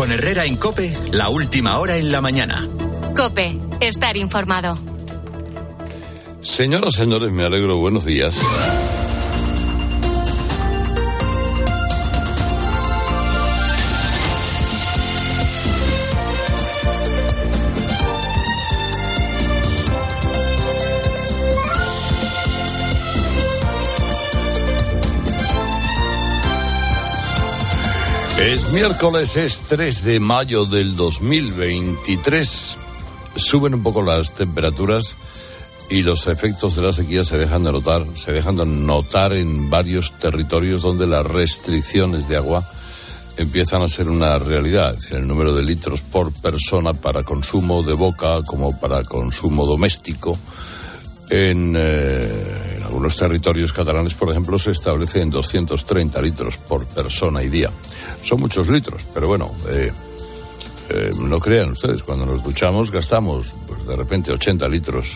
Con Herrera en COPE, la última hora en la mañana. COPE, estar informado. Señoras, señores, me alegro, buenos días. Es miércoles, es 3 de mayo del 2023. Suben un poco las temperaturas y los efectos de la sequía se dejan de notar en varios territorios donde las restricciones de agua empiezan a ser una realidad. Es decir, el número de litros por persona para consumo de boca como para consumo doméstico. En algunos territorios catalanes, por ejemplo, se establece en 230 litros por persona y día. Son muchos litros, pero bueno, no crean ustedes, cuando nos duchamos gastamos pues de repente 80 litros.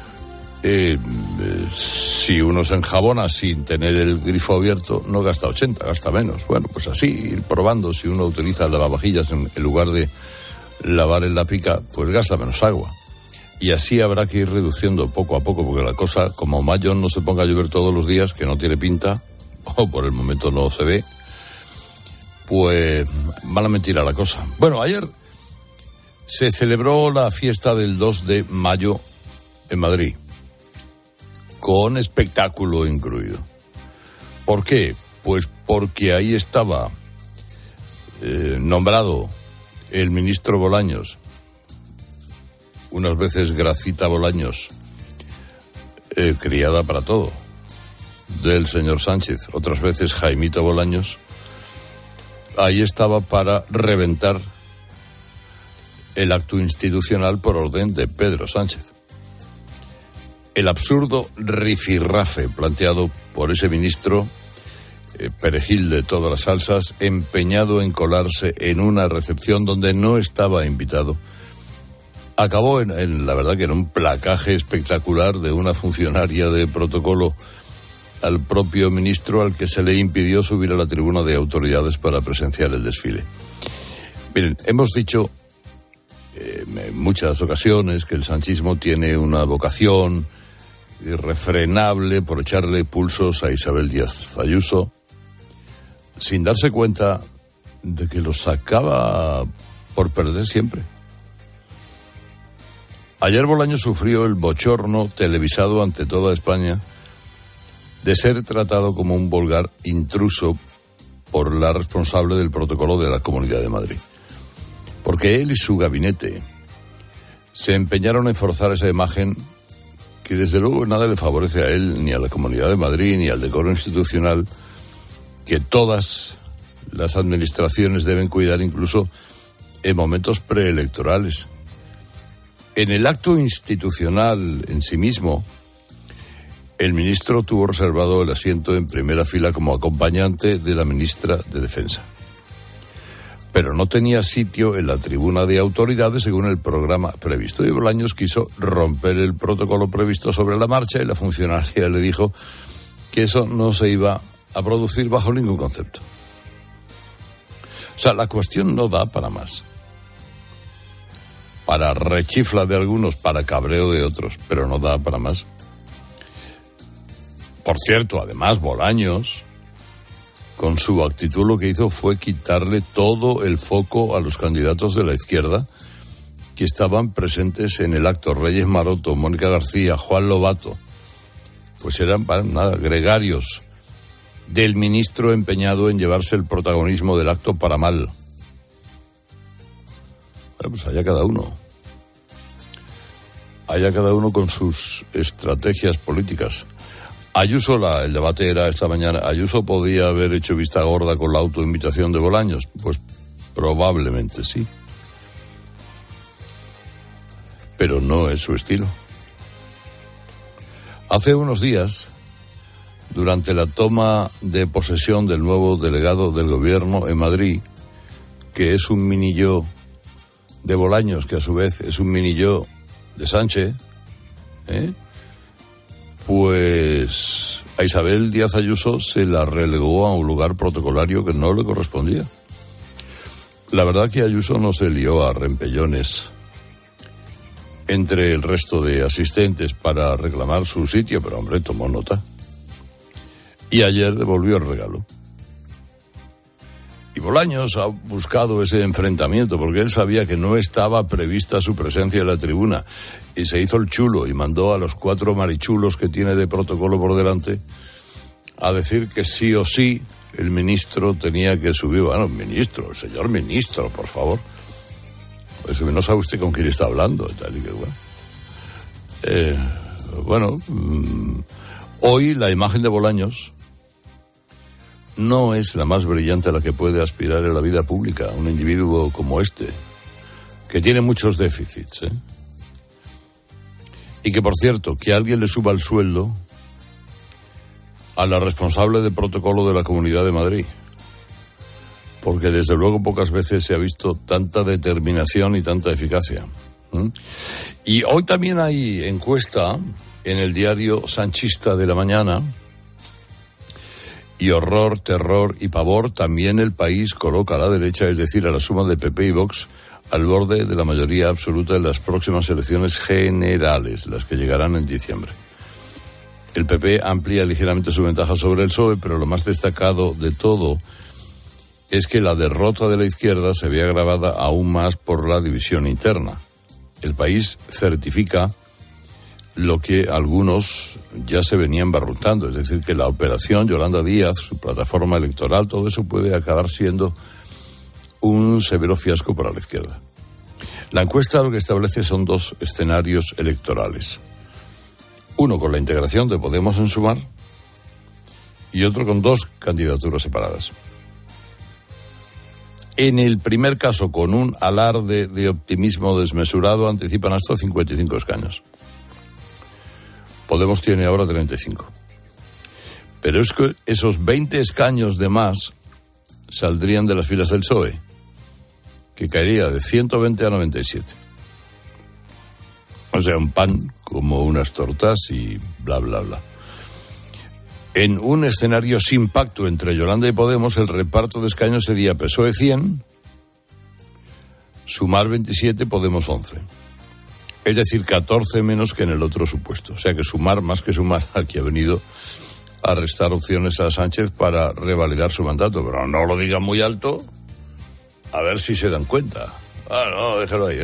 Si uno se enjabona sin tener el grifo abierto, no gasta 80, gasta menos. Bueno, pues así, ir probando. Si uno utiliza lavavajillas en lugar de lavar en la pica, pues gasta menos agua. Y así habrá que ir reduciendo poco a poco, porque la cosa, como mayo no se ponga a llover todos los días, que no tiene pinta, o por el momento no se ve, pues van a mentir a la cosa. Bueno, ayer se celebró la fiesta del 2 de mayo en Madrid, con espectáculo incluido. ¿Por qué? Pues porque ahí estaba nombrado el ministro Bolaños, unas veces Gracita Bolaños, criada para todo, del señor Sánchez, otras veces Jaimito Bolaños. Ahí estaba para reventar el acto institucional por orden de Pedro Sánchez. El absurdo rifirrafe planteado por ese ministro, perejil de todas las salsas, empeñado en colarse en una recepción donde no estaba invitado, acabó en la verdad que en un placaje espectacular de una funcionaria de protocolo al propio ministro, al que se le impidió subir a la tribuna de autoridades para presenciar el desfile. Miren, hemos dicho en muchas ocasiones que el sanchismo tiene una vocación irrefrenable por echarle pulsos a Isabel Díaz Ayuso, sin darse cuenta de que los acaba por perder siempre. Ayer Bolaños sufrió el bochorno televisado ante toda España de ser tratado como un vulgar intruso por la responsable del protocolo de la Comunidad de Madrid. Porque él y su gabinete se empeñaron en forzar esa imagen que desde luego nada le favorece a él, ni a la Comunidad de Madrid, ni al decoro institucional, que todas las administraciones deben cuidar incluso en momentos preelectorales. En el acto institucional en sí mismo, el ministro tuvo reservado el asiento en primera fila como acompañante de la ministra de Defensa. Pero no tenía sitio en la tribuna de autoridades según el programa previsto. Y Bolaños quiso romper el protocolo previsto sobre la marcha y la funcionaria le dijo que eso no se iba a producir bajo ningún concepto. O sea, la cuestión no da para más. Para rechifla de algunos, para cabreo de otros, pero no da para más. Por cierto, además, Bolaños, con su actitud lo que hizo fue quitarle todo el foco a los candidatos de la izquierda que estaban presentes en el acto. Reyes Maroto, Mónica García, Juan Lobato, pues eran gregarios del ministro empeñado en llevarse el protagonismo del acto para mal. Bueno, pues allá cada uno con sus estrategias políticas. Ayuso, el debate era esta mañana, ¿Ayuso podía haber hecho vista gorda con la autoinvitación de Bolaños? Pues probablemente sí. Pero no es su estilo. Hace unos días, durante la toma de posesión del nuevo delegado del gobierno en Madrid, que es un mini yo de Bolaños, que a su vez es un mini yo de Sánchez, pues a Isabel Díaz Ayuso se la relegó a un lugar protocolario que no le correspondía. La verdad que Ayuso no se lió a rempellones entre el resto de asistentes para reclamar su sitio, pero hombre, tomó nota. Y ayer devolvió el regalo. Y Bolaños ha buscado ese enfrentamiento porque él sabía que no estaba prevista su presencia en la tribuna y se hizo el chulo y mandó a los 4 marichulos que tiene de protocolo por delante a decir que sí o sí el ministro tenía que subir. Bueno, ministro, señor ministro, por favor. Pues no sabe usted con quién está hablando. Tal y que bueno. Hoy la imagen de Bolaños no es la más brillante a la que puede aspirar en la vida pública un individuo como este, que tiene muchos déficits, y que, por cierto, que alguien le suba el sueldo a la responsable de protocolo de la Comunidad de Madrid, porque desde luego pocas veces se ha visto tanta determinación y tanta eficacia. Y hoy también hay encuesta en el diario sanchista de la mañana, y horror, terror y pavor, también El País coloca a la derecha, es decir, a la suma de PP y Vox, al borde de la mayoría absoluta en las próximas elecciones generales, las que llegarán en diciembre. El PP amplía ligeramente su ventaja sobre el PSOE, pero lo más destacado de todo es que la derrota de la izquierda se ve agravada aún más por la división interna. El País certifica lo que algunos ya se venían barruntando, es decir, que la operación Yolanda Díaz, su plataforma electoral, todo eso puede acabar siendo un severo fiasco para la izquierda. La encuesta lo que establece son 2 escenarios electorales. Uno con la integración de Podemos en Sumar y otro con 2 candidaturas separadas. En el primer caso, con un alarde de optimismo desmesurado, anticipan hasta 55 escaños. Podemos tiene ahora 35. Pero es que esos 20 escaños de más saldrían de las filas del PSOE, que caería de 120 a 97. O sea, un pan como unas tortas y bla, bla, bla. En un escenario sin pacto entre Yolanda y Podemos, el reparto de escaños sería PSOE 100, Sumar 27, Podemos 11. Es decir, 14 menos que en el otro supuesto. O sea que Sumar, más que Sumar, aquí ha venido a restar opciones a Sánchez para revalidar su mandato. Pero no lo digan muy alto, a ver si se dan cuenta. No, déjalo ahí.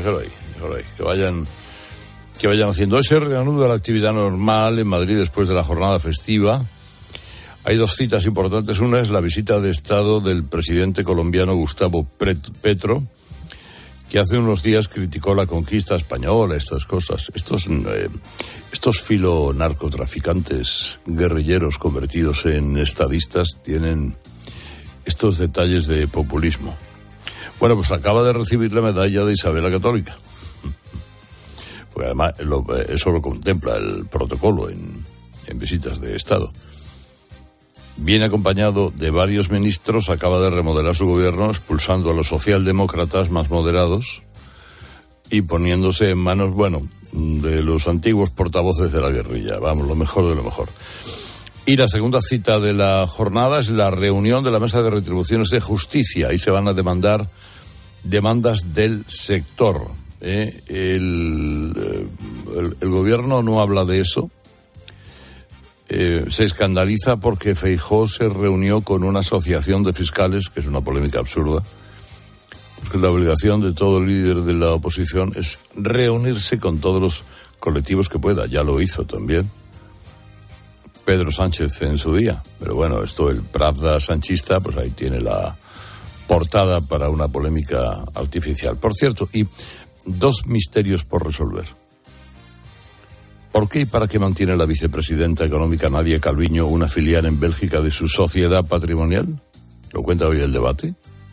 Que vayan haciendo. Hoy se reanuda la actividad normal en Madrid después de la jornada festiva. Hay 2 citas importantes. Una es la visita de Estado del presidente colombiano Gustavo Petro, que hace unos días criticó la conquista española, estas cosas. Estos filonarcotraficantes guerrilleros convertidos en estadistas tienen estos detalles de populismo. Bueno, pues acaba de recibir la medalla de Isabel la Católica. Porque además eso lo contempla el protocolo en visitas de Estado. Viene acompañado de varios ministros, acaba de remodelar su gobierno, expulsando a los socialdemócratas más moderados y poniéndose en manos, de los antiguos portavoces de la guerrilla. Vamos, lo mejor de lo mejor. Y la segunda cita de la jornada es la reunión de la Mesa de Retribuciones de Justicia. Ahí se van a demandar demandas del sector. El gobierno no habla de eso. Se escandaliza porque Feijóo se reunió con una asociación de fiscales, que es una polémica absurda, porque la obligación de todo líder de la oposición es reunirse con todos los colectivos que pueda. Ya lo hizo también Pedro Sánchez en su día, pero bueno, el Pravda sanchista, pues ahí tiene la portada para una polémica artificial. Por cierto, y 2 misterios por resolver. ¿Por qué y para qué mantiene la vicepresidenta económica Nadia Calviño una filial en Bélgica de su sociedad patrimonial? ¿Lo cuenta hoy el debate?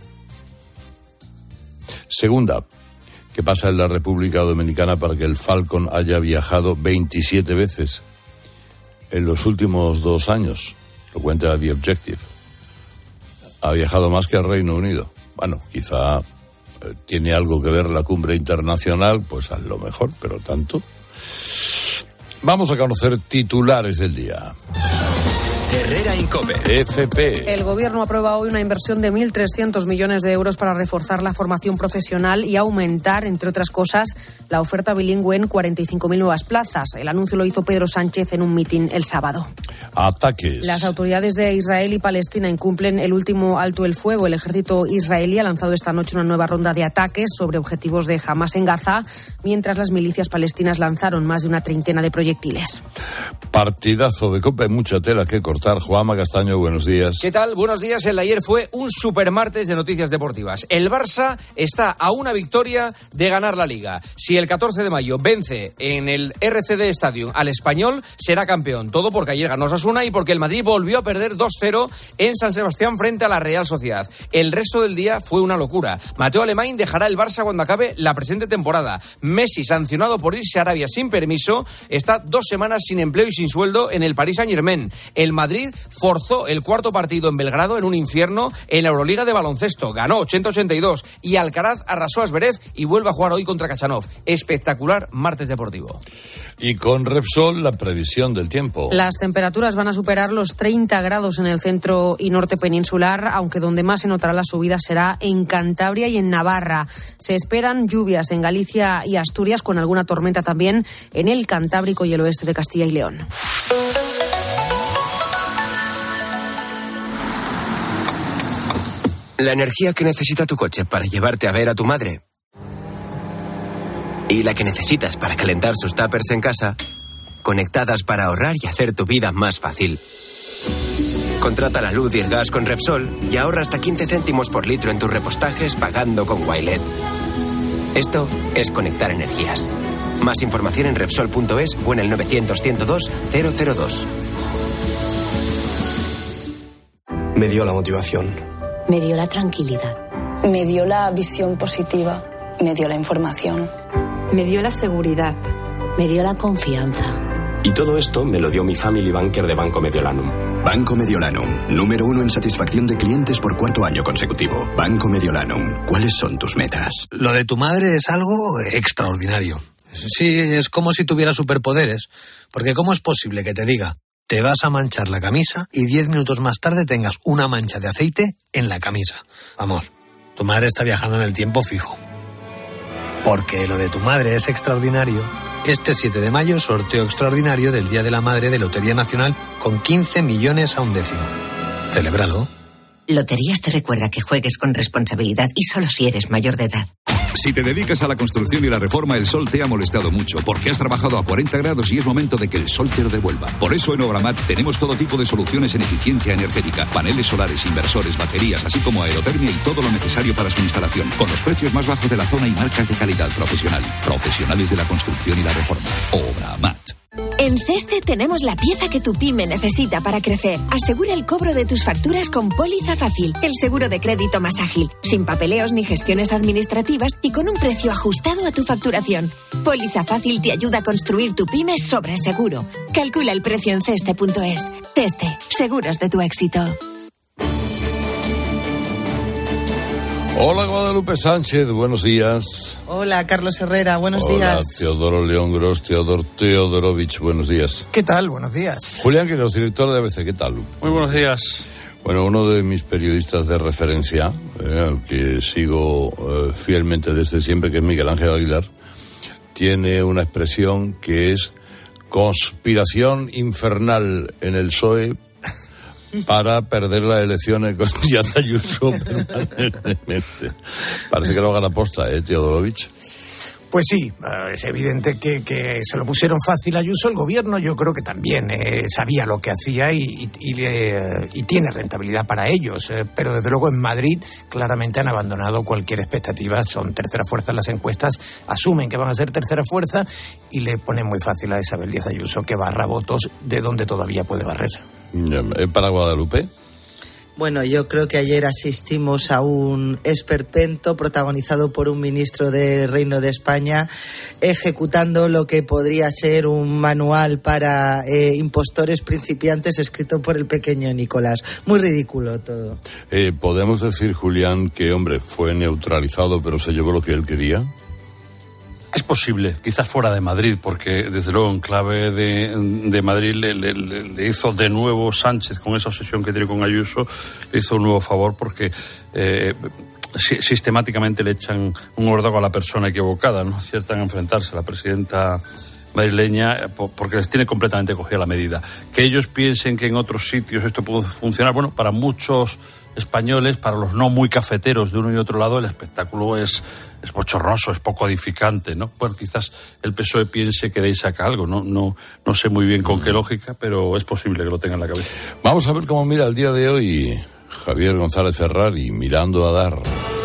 Segunda, ¿qué pasa en la República Dominicana para que el Falcon haya viajado 27 veces en los últimos 2 años? Lo cuenta The Objective. Ha viajado más que al Reino Unido. Bueno, quizá tiene algo que ver la cumbre internacional, pues a lo mejor, pero tanto. Vamos a conocer titulares del día. Herrera en COPE. FP. El Gobierno aprueba hoy una inversión de 1.300 millones de euros para reforzar la formación profesional y aumentar, entre otras cosas, la oferta bilingüe en 45.000 nuevas plazas. El anuncio lo hizo Pedro Sánchez en un mitin el sábado. Ataques. Las autoridades de Israel y Palestina incumplen el último alto el fuego. El ejército israelí ha lanzado esta noche una nueva ronda de ataques sobre objetivos de Hamas en Gaza, mientras las milicias palestinas lanzaron más de una treintena de proyectiles. Partidazo de COPE, mucha tela que cortar. Juanma Castaño, buenos días. ¿Qué tal? Buenos días. El de ayer fue un supermartes de noticias deportivas. El Barça está a una victoria de ganar la Liga. Si el 14 de mayo vence en el RCD Stadium al Español, será campeón. Todo porque ayer ganó Osasuna y porque el Madrid volvió a perder 2-0 en San Sebastián frente a la Real Sociedad. El resto del día fue una locura. Mateo Alemán dejará el Barça cuando acabe la presente temporada. Messi, sancionado por irse a Arabia sin permiso, está 2 semanas sin empleo y sin sueldo en el Paris Saint-Germain. El Madrid forzó el cuarto partido en Belgrado en un infierno en la Euroliga de baloncesto. Ganó 80-82 y Alcaraz arrasó a Zverev y vuelve a jugar hoy contra Kachanov. Espectacular martes deportivo. Y con Repsol, la previsión del tiempo. Las temperaturas van a superar los 30 grados en el centro y norte peninsular, aunque donde más se notará la subida será en Cantabria y en Navarra. Se esperan lluvias en Galicia y Asturias, con alguna tormenta también en el Cantábrico y el oeste de Castilla y León. La energía que necesita tu coche para llevarte a ver a tu madre y la que necesitas para calentar sus tuppers en casa, conectadas para ahorrar y hacer tu vida más fácil. Contrata la luz y el gas con Repsol y ahorra hasta 15 céntimos por litro en tus repostajes pagando con Wilet. Esto es conectar energías. Más información en Repsol.es o en el 900-102-002. Me dio la motivación. Me dio la tranquilidad. Me dio la visión positiva. Me dio la información. Me dio la seguridad. Me dio la confianza. Y todo esto me lo dio mi Family Banker de Banco Mediolanum. Banco Mediolanum, número 1 en satisfacción de clientes por 4º año consecutivo. Banco Mediolanum, ¿cuáles son tus metas? Lo de tu madre es algo extraordinario. Sí, es como si tuviera superpoderes. Porque ¿cómo es posible que te diga, te vas a manchar la camisa y 10 minutos más tarde tengas una mancha de aceite en la camisa? Vamos, tu madre está viajando en el tiempo fijo. Porque lo de tu madre es extraordinario. Este 7 de mayo, sorteo extraordinario del Día de la Madre de Lotería Nacional con 15 millones a un décimo. Celébralo. Loterías te recuerda que juegues con responsabilidad y solo si eres mayor de edad. Si te dedicas a la construcción y la reforma, el sol te ha molestado mucho porque has trabajado a 40 grados y es momento de que el sol te lo devuelva. Por eso en Obramat tenemos todo tipo de soluciones en eficiencia energética, paneles solares, inversores, baterías, así como aerotermia y todo lo necesario para su instalación, con los precios más bajos de la zona y marcas de calidad profesional. Profesionales de la construcción y la reforma. Obramat. En Ceste tenemos la pieza que tu pyme necesita para crecer. Asegura el cobro de tus facturas con Póliza Fácil, el seguro de crédito más ágil, sin papeleos ni gestiones administrativas y con un precio ajustado a tu facturación. Póliza Fácil te ayuda a construir tu pyme sobre seguro. Calcula el precio en ceste.es. Ceste, seguros de tu éxito. Hola, Guadalupe Sánchez, buenos días. Hola, Carlos Herrera, buenos días. días. Hola, Teodoro León Gros, Teodorovich, buenos días. ¿Qué tal? Buenos días. Julián Quiroz, director de ABC, ¿qué tal? Muy buenos días. Bueno, uno de mis periodistas de referencia, al que sigo fielmente desde siempre, que es Miguel Ángel Aguilar, tiene una expresión que es conspiración infernal en el PSOE para perder las elecciones con Díaz Ayuso permanentemente. Parece que lo hagan aposta, Teodorovich. Pues sí, es evidente que se lo pusieron fácil a Ayuso. El gobierno yo creo que también sabía lo que hacía y tiene rentabilidad para ellos. Pero desde luego en Madrid claramente han abandonado cualquier expectativa. Son tercera fuerza en las encuestas, asumen que van a ser tercera fuerza y le ponen muy fácil a Isabel Díaz Ayuso que barra votos de donde todavía puede barrer. ¿Para Guadalupe? Bueno, yo creo que ayer asistimos a un esperpento protagonizado por un ministro del Reino de España ejecutando lo que podría ser un manual para impostores principiantes escrito por el pequeño Nicolás. Muy ridículo todo. ¿Podemos decir, Julián, que, hombre, fue neutralizado pero se llevó lo que él quería? Es posible, quizás fuera de Madrid, porque desde luego en clave de Madrid le hizo de nuevo Sánchez, con esa obsesión que tiene con Ayuso, le hizo un nuevo favor porque sistemáticamente le echan un órdago a la persona equivocada, no aciertan a enfrentarse a la presidenta madrileña porque les tiene completamente cogida la medida. Que ellos piensen que en otros sitios esto puede funcionar, bueno, para muchos españoles, para los no muy cafeteros de uno y otro lado, el espectáculo es bochornoso, es poco edificante, ¿no? Bueno, quizás el PSOE piense que de ahí saca algo, no sé muy bien con qué lógica, pero es posible que lo tenga en la cabeza. Vamos a ver cómo mira el día de hoy Javier González Ferrari, mirando a dar.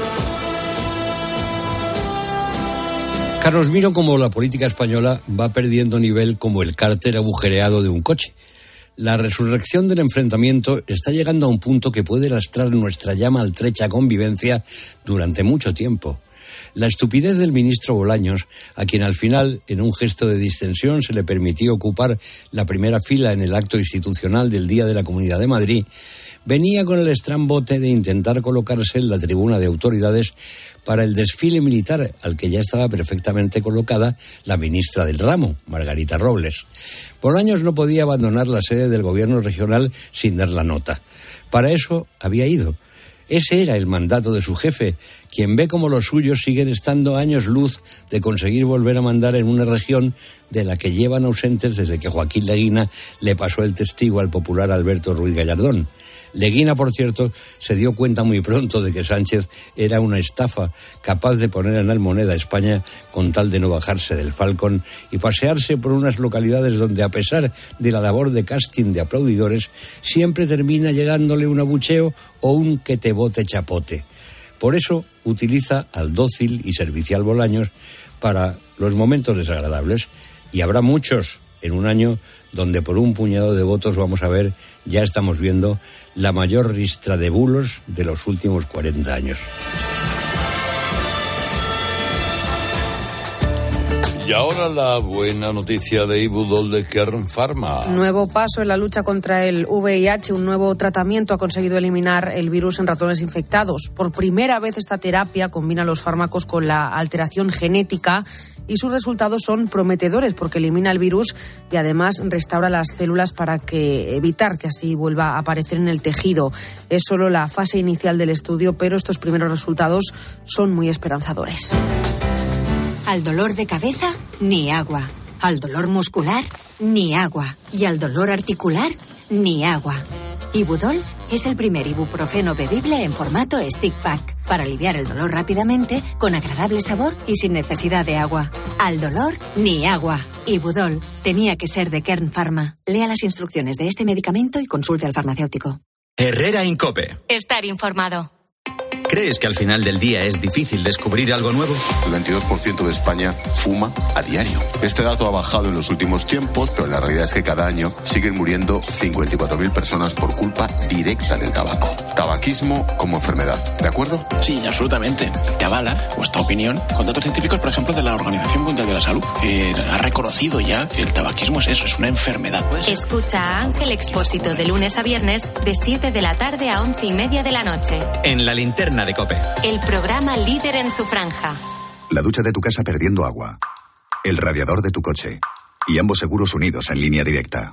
Carlos, miro como la política española va perdiendo nivel como el cárter agujereado de un coche. La resurrección del enfrentamiento está llegando a un punto que puede lastrar nuestra ya maltrecha convivencia durante mucho tiempo. La estupidez del ministro Bolaños, a quien al final, en un gesto de distensión, se le permitió ocupar la primera fila en el acto institucional del Día de la Comunidad de Madrid, venía con el estrambote de intentar colocarse en la tribuna de autoridades para el desfile militar, al que ya estaba perfectamente colocada la ministra del ramo, Margarita Robles. Bolaños no podía abandonar la sede del gobierno regional sin dar la nota. Para eso había ido. Ese era el mandato de su jefe, quien ve como los suyos siguen estando años luz de conseguir volver a mandar en una región de la que llevan ausentes desde que Joaquín Leguina le pasó el testigo al popular Alberto Ruiz Gallardón. Leguina, por cierto, se dio cuenta muy pronto de que Sánchez era una estafa capaz de poner en almoneda a España con tal de no bajarse del Falcon y pasearse por unas localidades donde, a pesar de la labor de casting de aplaudidores, siempre termina llegándole un abucheo o un que te bote chapote. Por eso utiliza al dócil y servicial Bolaños para los momentos desagradables, y habrá muchos en un año donde por un puñado de votos vamos a ver, ya estamos viendo, la mayor ristra de bulos de los últimos 40 años. Y ahora la buena noticia de Ibudol de Kern Pharma. Nuevo paso en la lucha contra el VIH. Un nuevo tratamiento ha conseguido eliminar el virus en ratones infectados. Por primera vez esta terapia combina los fármacos con la alteración genética y sus resultados son prometedores porque elimina el virus y además restaura las células para evitar que así vuelva a aparecer en el tejido. Es solo la fase inicial del estudio, pero estos primeros resultados son muy esperanzadores. Al dolor de cabeza, ni agua. Al dolor muscular, ni agua. Y al dolor articular, ni agua. Ibudol es el primer ibuprofeno bebible en formato stick pack para aliviar el dolor rápidamente, con agradable sabor y sin necesidad de agua. Al dolor, ni agua. Ibudol tenía que ser de Kern Pharma. Lea las instrucciones de este medicamento y consulte al farmacéutico. Herrera Incope. Estar informado. ¿Crees que al final del día es difícil descubrir algo nuevo? El 22% de España fuma a diario. Este dato ha bajado en los últimos tiempos, pero la realidad es que cada año siguen muriendo 54.000 personas por culpa directa del tabaco. Tabaquismo como enfermedad, ¿de acuerdo? Sí, absolutamente. Te avala vuestra opinión con datos científicos, por ejemplo, de la Organización Mundial de la Salud, que ha reconocido ya que el tabaquismo es eso, es una enfermedad. Escucha a Ángel Expósito de lunes a viernes de 7 de la tarde a 11:30 de la noche. En la linterna de COPE. El programa líder en su franja. La ducha de tu casa perdiendo agua. El radiador de tu coche. Y ambos seguros unidos en línea directa.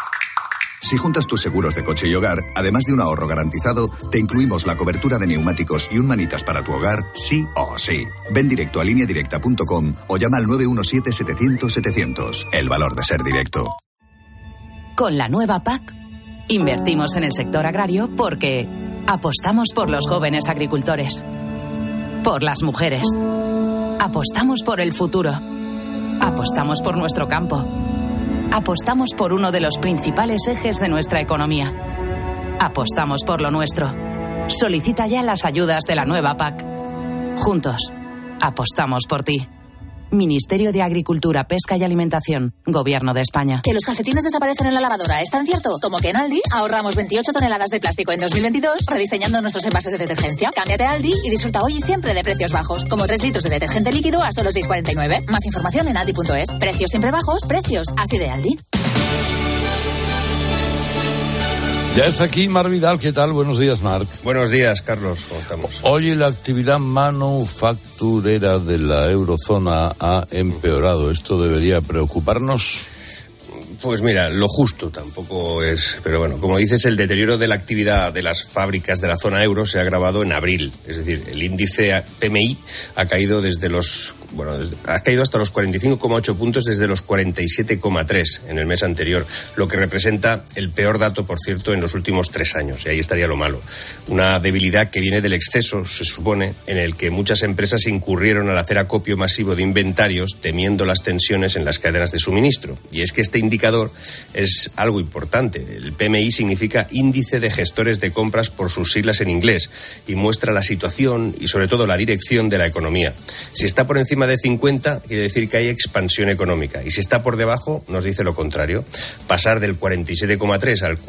Si juntas tus seguros de coche y hogar, además de un ahorro garantizado, te incluimos la cobertura de neumáticos y un manitas para tu hogar, sí o sí. Ven directo a lineadirecta.com o llama al 917-700-700. El valor de ser directo. Con la nueva PAC, invertimos en el sector agrario porque apostamos por los jóvenes agricultores, por las mujeres, apostamos por el futuro, apostamos por nuestro campo, apostamos por uno de los principales ejes de nuestra economía, apostamos por lo nuestro. Solicita ya las ayudas de la nueva PAC. Juntos, apostamos por ti. Ministerio de Agricultura, Pesca y Alimentación, Gobierno de España. ¿Que los calcetines desaparecen en la lavadora? ¿Es tan cierto? Como que en Aldi ahorramos 28 toneladas de plástico en 2022 rediseñando nuestros envases de detergencia. Cámbiate a Aldi y disfruta hoy y siempre de precios bajos. Como 3 litros de detergente líquido a solo 6,49. Más información en aldi.es. Precios siempre bajos, precios así de Aldi. Ya está aquí Marc Vidal. ¿Qué tal? Buenos días, Marc. Buenos días, Carlos. ¿Cómo estamos? Hoy la actividad manufacturera de la eurozona ha empeorado. ¿Esto debería preocuparnos? Pues mira, lo justo tampoco es... Pero bueno, como dices, el deterioro de la actividad de las fábricas de la zona euro se ha agravado en abril. Es decir, el índice PMI ha caído ha caído hasta los 45,8 puntos desde los 47,3 en el mes anterior, lo que representa el peor dato, por cierto, en los últimos 3 años. Y ahí estaría lo malo. Una debilidad que viene del exceso, se supone, en el que muchas empresas incurrieron al hacer acopio masivo de inventarios temiendo las tensiones en las cadenas de suministro. Y es que este indicador es algo importante. El PMI significa Índice de Gestores de Compras por sus siglas en inglés y muestra la situación y sobre todo la dirección de la economía. Si está por encima de 50, quiere decir que hay expansión económica, y si está por debajo, nos dice lo contrario. Pasar del 47,3 al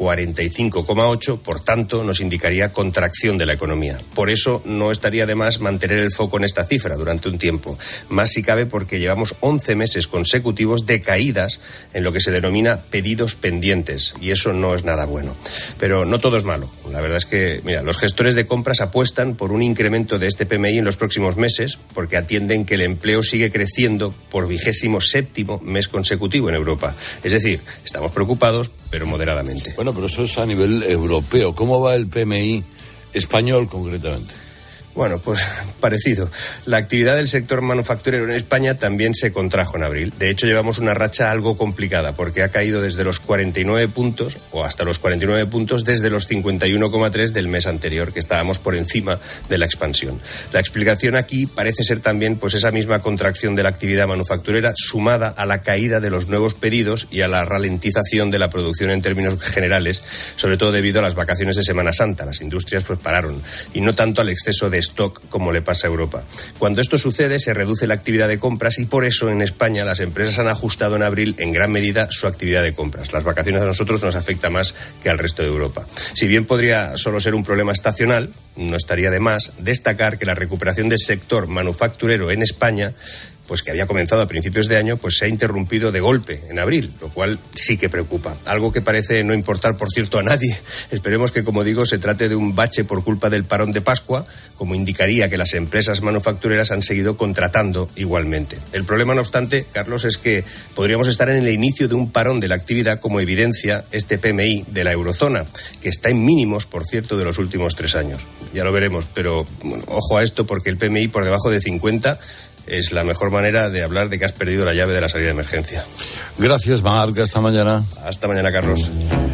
45,8, por tanto, nos indicaría contracción de la economía. Por eso no estaría de más mantener el foco en esta cifra durante un tiempo, más si cabe porque llevamos 11 meses consecutivos de caídas en lo que se denomina pedidos pendientes, y eso no es nada bueno. Pero no todo es malo. La verdad es que, mira, los gestores de compras apuestan por un incremento de este PMI en los próximos meses porque atienden que el empleo sigue creciendo por 27º mes consecutivo en Europa. Es decir, estamos preocupados, pero moderadamente. Bueno, pero eso es a nivel europeo. ¿Cómo va el PMI español concretamente? Bueno, pues parecido. La actividad del sector manufacturero en España también se contrajo en abril. De hecho, llevamos una racha algo complicada porque ha caído desde los 49 puntos o hasta los 49 puntos desde los 51,3 del mes anterior, que estábamos por encima de la expansión. La explicación aquí parece ser también pues esa misma contracción de la actividad manufacturera sumada a la caída de los nuevos pedidos y a la ralentización de la producción en términos generales, sobre todo debido a las vacaciones de Semana Santa. Las industrias pues pararon y no tanto al exceso de stock como le pasa a Europa. Cuando esto sucede se reduce la actividad de compras y por eso en España las empresas han ajustado en abril en gran medida su actividad de compras. Las vacaciones a nosotros nos afecta más que al resto de Europa. Si bien podría solo ser un problema estacional, no estaría de más destacar que la recuperación del sector manufacturero en España, pues que había comenzado a principios de año, pues se ha interrumpido de golpe en abril, lo cual sí que preocupa. Algo que parece no importar, por cierto, a nadie. Esperemos que, como digo, se trate de un bache por culpa del parón de Pascua, como indicaría que las empresas manufactureras han seguido contratando igualmente. El problema, no obstante, Carlos, es que podríamos estar en el inicio de un parón de la actividad, como evidencia este PMI de la eurozona, que está en mínimos, por cierto, de los últimos 3 años. Ya lo veremos, pero bueno, ojo a esto, porque el PMI por debajo de 50 es la mejor manera de hablar de que has perdido la llave de la salida de emergencia. Gracias, Marc. Hasta mañana. Hasta mañana, Carlos.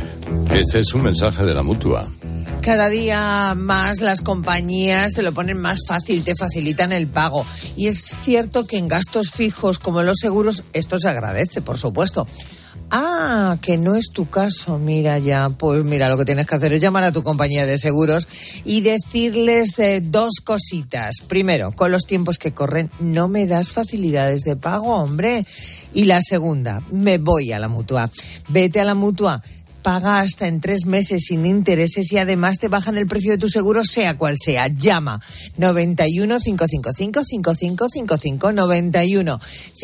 Este es un mensaje de la Mutua. Cada día más las compañías te lo ponen más fácil, te facilitan el pago. Y es cierto que en gastos fijos como los seguros esto se agradece, por supuesto. Ah, que no es tu caso, mira ya. Pues mira, lo que tienes que hacer es llamar a tu compañía de seguros y decirles 2 cositas. Primero, con los tiempos que corren, no me das facilidades de pago, hombre. Y la segunda, me voy a la Mutua. Vete a la Mutua. Paga hasta en 3 meses sin intereses y además te bajan el precio de tu seguro, sea cual sea. Llama 91 555 5555 91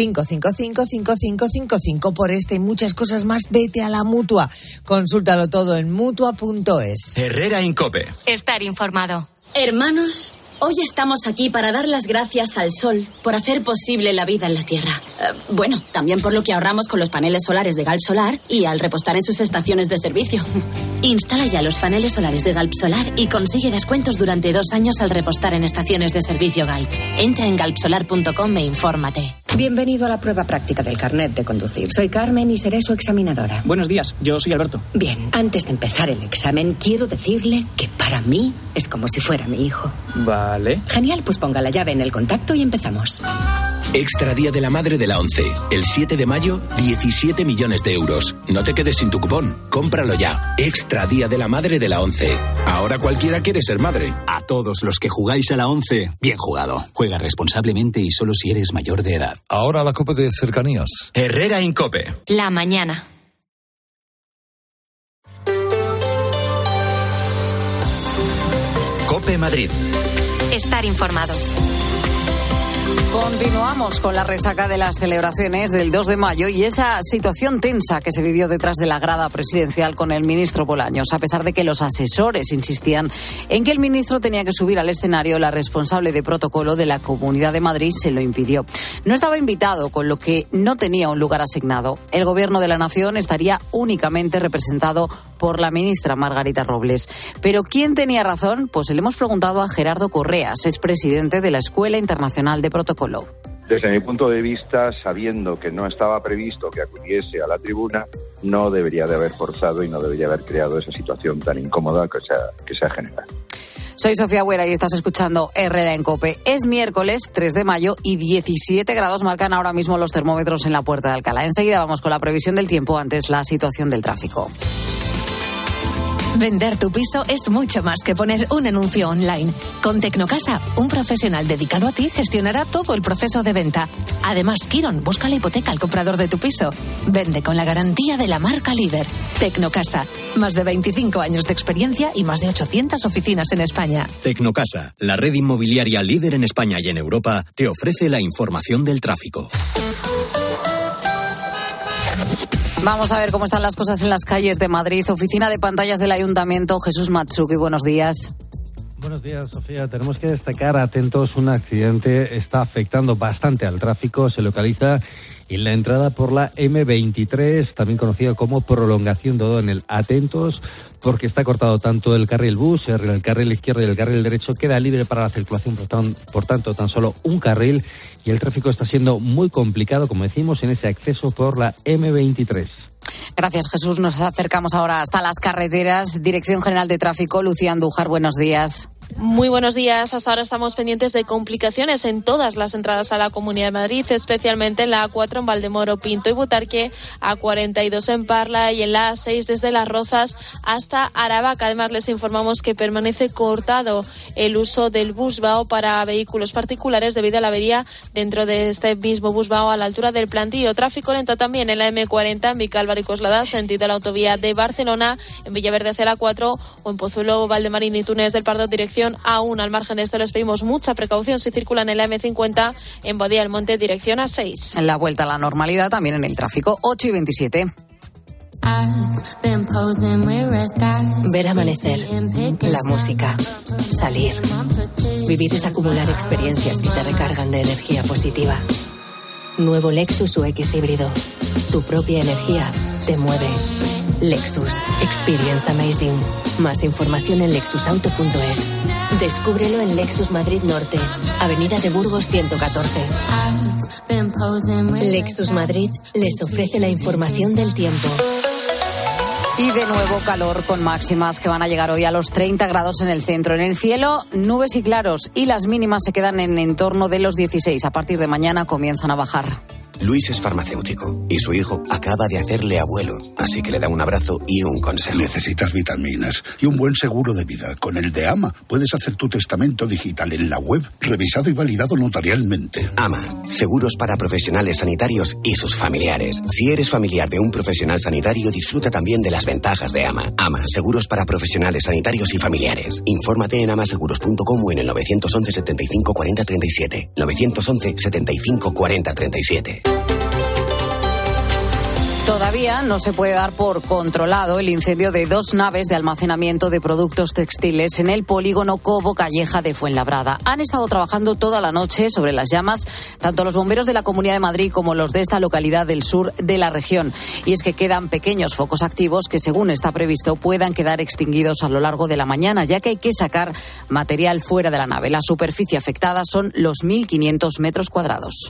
555 5555. Por esta y muchas cosas más, vete a la Mutua. Consúltalo todo en mutua.es. Herrera Incope. Estar informado. Hermanos, hoy estamos aquí para dar las gracias al sol por hacer posible la vida en la Tierra. Bueno, también por lo que ahorramos con los paneles solares de Galp Solar y al repostar en sus estaciones de servicio. Instala ya los paneles solares de Galp Solar y consigue descuentos durante 2 años al repostar en estaciones de servicio Galp. Entra en galpsolar.com e infórmate. Bienvenido a la prueba práctica del carnet de conducir. Soy Carmen y seré su examinadora. Buenos días, yo soy Alberto. Bien, antes de empezar el examen, quiero decirle que para mí es como si fuera mi hijo. Vale. Genial, pues ponga la llave en el contacto y empezamos. Extra Día de la Madre de la ONCE. El 7 de mayo, 17 millones de euros. No te quedes sin tu cupón. Cómpralo ya. Extra Día de la Madre de la ONCE. Ahora cualquiera quiere ser madre. A todos los que jugáis a la ONCE, bien jugado. Juega responsablemente y solo si eres mayor de edad. Ahora la Copa de Cercanías. Herrera Incope. La mañana. Cope Madrid. Estar informado. Continuamos con la resaca de las celebraciones del 2 de mayo y esa situación tensa que se vivió detrás de la grada presidencial con el ministro Bolaños. A pesar de que los asesores insistían en que el ministro tenía que subir al escenario, la responsable de protocolo de la Comunidad de Madrid se lo impidió. No estaba invitado, con lo que no tenía un lugar asignado. El Gobierno de la Nación estaría únicamente representado por la ministra Margarita Robles. ¿Pero quién tenía razón? Pues le hemos preguntado a Gerardo Correas, es presidente de la Escuela Internacional de Protocolo. Desde mi punto de vista, sabiendo que no estaba previsto que acudiese a la tribuna, no debería de haber forzado y no debería haber creado esa situación tan incómoda que se ha generado. Soy Sofía Buera y estás escuchando Herrera en COPE. Es miércoles 3 de mayo y 17 grados marcan ahora mismo los termómetros en la Puerta de Alcalá. Enseguida vamos con la previsión del tiempo, antes la situación del tráfico. Vender tu piso es mucho más que poner un anuncio online. Con Tecnocasa, un profesional dedicado a ti gestionará todo el proceso de venta. Además, Quirón busca la hipoteca al comprador de tu piso. Vende con la garantía de la marca líder. Tecnocasa, más de 25 años de experiencia y más de 800 oficinas en España. Tecnocasa, la red inmobiliaria líder en España y en Europa, te ofrece la información del tráfico. Vamos a ver cómo están las cosas en las calles de Madrid. Oficina de pantallas del Ayuntamiento, Jesús Matsuki, buenos días. Buenos días, Sofía. Tenemos que destacar, atentos, un accidente está afectando bastante al tráfico. Se localiza en la entrada por la M23, también conocida como prolongación de O'Donnell. Atentos, porque está cortado tanto el carril bus, el carril izquierdo y el carril derecho. Queda libre para la circulación, por tanto, tan solo un carril. Y el tráfico está siendo muy complicado, como decimos, en ese acceso por la M23. Gracias, Jesús. Nos acercamos ahora hasta las carreteras. Dirección General de Tráfico, Lucía Andújar, buenos días. Muy buenos días. Hasta ahora estamos pendientes de complicaciones en todas las entradas a la Comunidad de Madrid, especialmente en la A4 en Valdemoro, Pinto y Butarque, A42 en Parla y en la A6 desde Las Rozas hasta Aravaca. Además, les informamos que permanece cortado el uso del Busbao para vehículos particulares debido a la avería dentro de este mismo Busbao a la altura del Plantío. Tráfico lento también en la M40 en Vicálvaro y Coslada, sentido a la autovía de Barcelona, en Villaverde hacia la A4 o en Pozuelo, Valdemarín y Túnez del Pardo, dirección A1. Al margen de esto les pedimos mucha precaución si circulan en la M50 en Bodía del Monte, dirección A6. En la vuelta a la normalidad también en el tráfico, 8 y 27. Ver amanecer, la música, salir. Vivir es acumular experiencias que te recargan de energía positiva. Nuevo Lexus UX híbrido. Tu propia energía te mueve. Lexus. Experience amazing. Más información en lexusauto.es. Descúbrelo en Lexus Madrid Norte, Avenida de Burgos 114. Lexus Madrid les ofrece la información del tiempo. Y de nuevo calor con máximas que van a llegar hoy a los 30 grados en el centro. En el cielo, nubes y claros, y las mínimas se quedan en torno de los 16. A partir de mañana comienzan a bajar. Luis es farmacéutico y su hijo acaba de hacerle abuelo, así que le da un abrazo y un consejo. Necesitas vitaminas y un buen seguro de vida. Con el de AMA puedes hacer tu testamento digital en la web, revisado y validado notarialmente. AMA, seguros para profesionales sanitarios y sus familiares. Si eres familiar de un profesional sanitario, disfruta también de las ventajas de AMA. AMA, seguros para profesionales sanitarios y familiares. Infórmate en amaseguros.com o en el 911 75 40 37. 911 75 40 37. Todavía no se puede dar por controlado el incendio de 2 naves de almacenamiento de productos textiles en el polígono Cobo Calleja de Fuenlabrada. Han estado trabajando toda la noche sobre las llamas, tanto los bomberos de la Comunidad de Madrid como los de esta localidad del sur de la región. Y es que quedan pequeños focos activos que, según está previsto, puedan quedar extinguidos a lo largo de la mañana, ya que hay que sacar material fuera de la nave. La superficie afectada son los 1.500 metros cuadrados.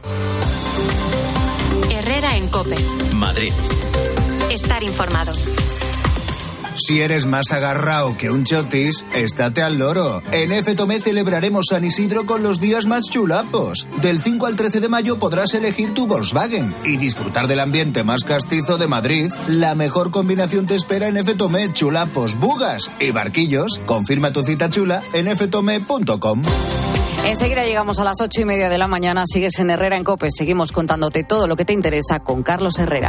Herrera en COPE. Madrid. Estar informado. Si eres más agarrao que un chotis, estate al loro. En FTOME celebraremos San Isidro con los días más chulapos. Del 5 al 13 de mayo podrás elegir tu Volkswagen y disfrutar del ambiente más castizo de Madrid. La mejor combinación te espera en FTOME, chulapos, bugas y barquillos. Confirma tu cita chula en ftome.com. Enseguida llegamos a las 8:30 de la mañana. Sigues en Herrera en COPE. Seguimos contándote todo lo que te interesa con Carlos Herrera.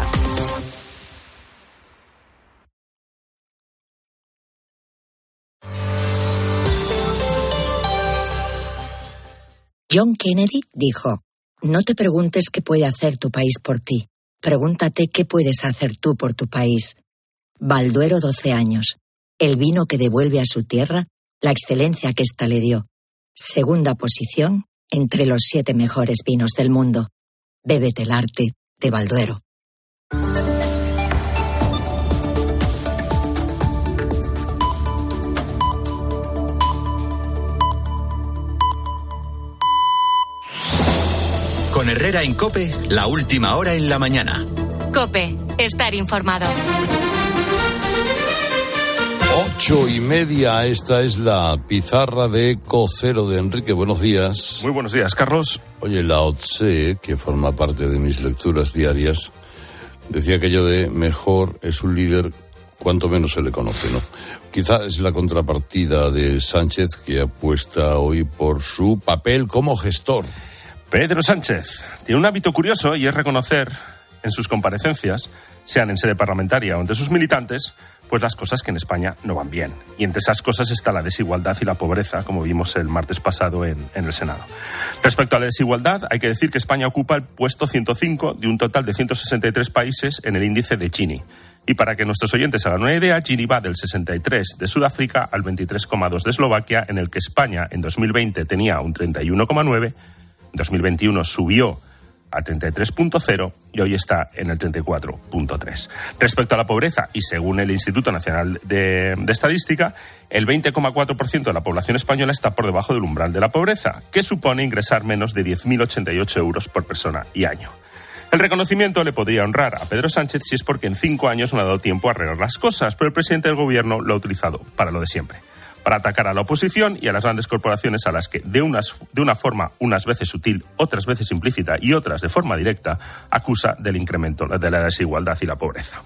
John Kennedy dijo: no te preguntes qué puede hacer tu país por ti. Pregúntate qué puedes hacer tú por tu país. Balduero 12 años. El vino que devuelve a su tierra la excelencia que ésta le dio. Segunda posición entre los 7 mejores vinos del mundo. Bébete el arte de Balduero. Con Herrera en COPE, la última hora en la mañana. COPE, estar informado. 8:30, esta es la pizarra de Cocero de Enrique. Buenos días. Muy buenos días, Carlos. Oye, Lao Tse, que forma parte de mis lecturas diarias, decía aquello de mejor es un líder cuanto menos se le conoce, ¿no? Quizá es la contrapartida de Sánchez, que apuesta hoy por su papel como gestor. Pedro Sánchez tiene un hábito curioso y es reconocer en sus comparecencias, sean en sede parlamentaria o entre sus militantes, pues las cosas que en España no van bien. Y entre esas cosas está la desigualdad y la pobreza, como vimos el martes pasado en el Senado. Respecto a la desigualdad, hay que decir que España ocupa el puesto 105 de un total de 163 países en el índice de Gini. Y para que nuestros oyentes hagan una idea, Gini va del 63 de Sudáfrica al 23,2 de Eslovaquia, en el que España en 2020 tenía un 31,9, en 2021 subió a 33,0 y hoy está en el 34,3. Respecto a la pobreza, y según el Instituto Nacional de Estadística, el 20,4% de la población española está por debajo del umbral de la pobreza, que supone ingresar menos de 10.088 euros por persona y año. El reconocimiento le podría honrar a Pedro Sánchez si es porque en 5 años no ha dado tiempo a arreglar las cosas, pero el presidente del gobierno lo ha utilizado para lo de siempre, para atacar a la oposición y a las grandes corporaciones a las que, de una forma unas veces sutil, otras veces implícita y otras de forma directa, acusa del incremento de la desigualdad y la pobreza.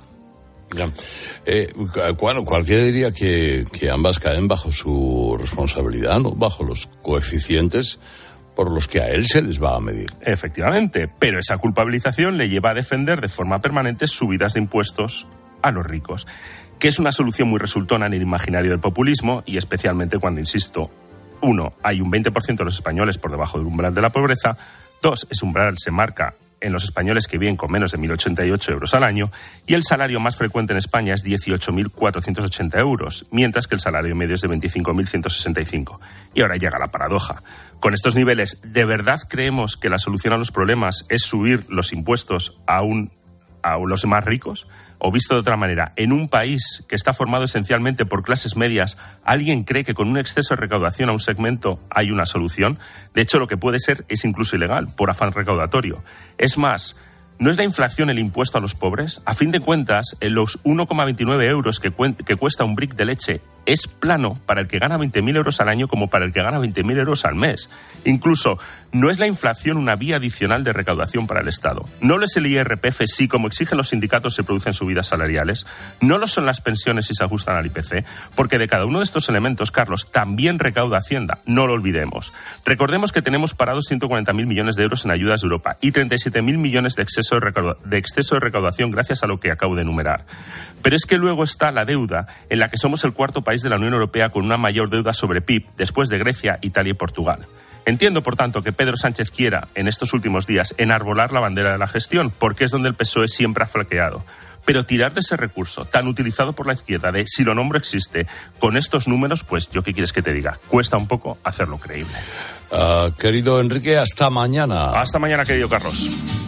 Cualquiera diría que ambas caen bajo su responsabilidad, ¿no? Bajo los coeficientes por los que a él se les va a medir. Efectivamente, pero esa culpabilización le lleva a defender de forma permanente subidas de impuestos a los ricos, que es una solución muy resultona en el imaginario del populismo y especialmente cuando, insisto, 1, hay un 20% de los españoles por debajo del umbral de la pobreza, 2, ese umbral se marca en los españoles que viven con menos de 1.088 euros al año y el salario más frecuente en España es 18.480 euros, mientras que el salario medio es de 25.165. Y ahora llega la paradoja. Con estos niveles, ¿de verdad creemos que la solución a los problemas es subir los impuestos a los más ricos? O visto de otra manera, en un país que está formado esencialmente por clases medias, ¿alguien cree que con un exceso de recaudación a un segmento hay una solución? De hecho, lo que puede ser es incluso ilegal, por afán recaudatorio. Es más, ¿no es la inflación el impuesto a los pobres? A fin de cuentas, los 1,29 euros que cuesta un brick de leche es plano para el que gana 20.000 euros al año como para el que gana 20.000 euros al mes. Incluso, ¿no es la inflación una vía adicional de recaudación para el Estado? ¿No lo es el IRPF si, como exigen los sindicatos, se producen subidas salariales? ¿No lo son las pensiones si se ajustan al IPC? Porque de cada uno de estos elementos, Carlos, también recauda Hacienda. No lo olvidemos. Recordemos que tenemos parados 140.000 millones de euros en ayudas de Europa y 37.000 millones de exceso de recaudación gracias a lo que acabo de enumerar. Pero es que luego está la deuda, en la que somos el cuarto país de la Unión Europea con una mayor deuda sobre PIB, después de Grecia, Italia y Portugal. Entiendo, por tanto, que Pedro Sánchez quiera, en estos últimos días, enarbolar la bandera de la gestión, porque es donde el PSOE siempre ha flaqueado. Pero tirar de ese recurso, tan utilizado por la izquierda, de si lo nombro existe, con estos números, pues, ¿yo qué quieres que te diga? Cuesta un poco hacerlo creíble. Querido Enrique, hasta mañana. Hasta mañana, querido Carlos.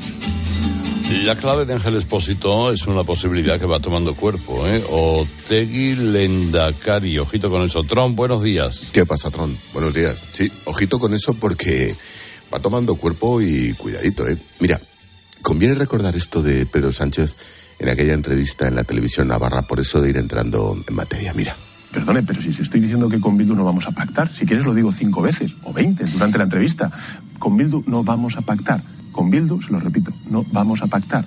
La clave de Ángel Expósito es una posibilidad que va tomando cuerpo, ¿eh? Otegi Lehendakari, ojito con eso. Tron, buenos días. ¿Qué pasa, Tron? Buenos días. Sí, ojito con eso porque va tomando cuerpo y cuidadito, ¿eh? Mira, conviene recordar esto de Pedro Sánchez en aquella entrevista en la televisión navarra, por eso de ir entrando en materia. Mira. Perdone, pero si estoy diciendo que con Bildu no vamos a pactar, si quieres lo digo 5 veces o 20 durante la entrevista. Con Bildu no vamos a pactar. Con Bildu, se lo repito, no vamos a pactar.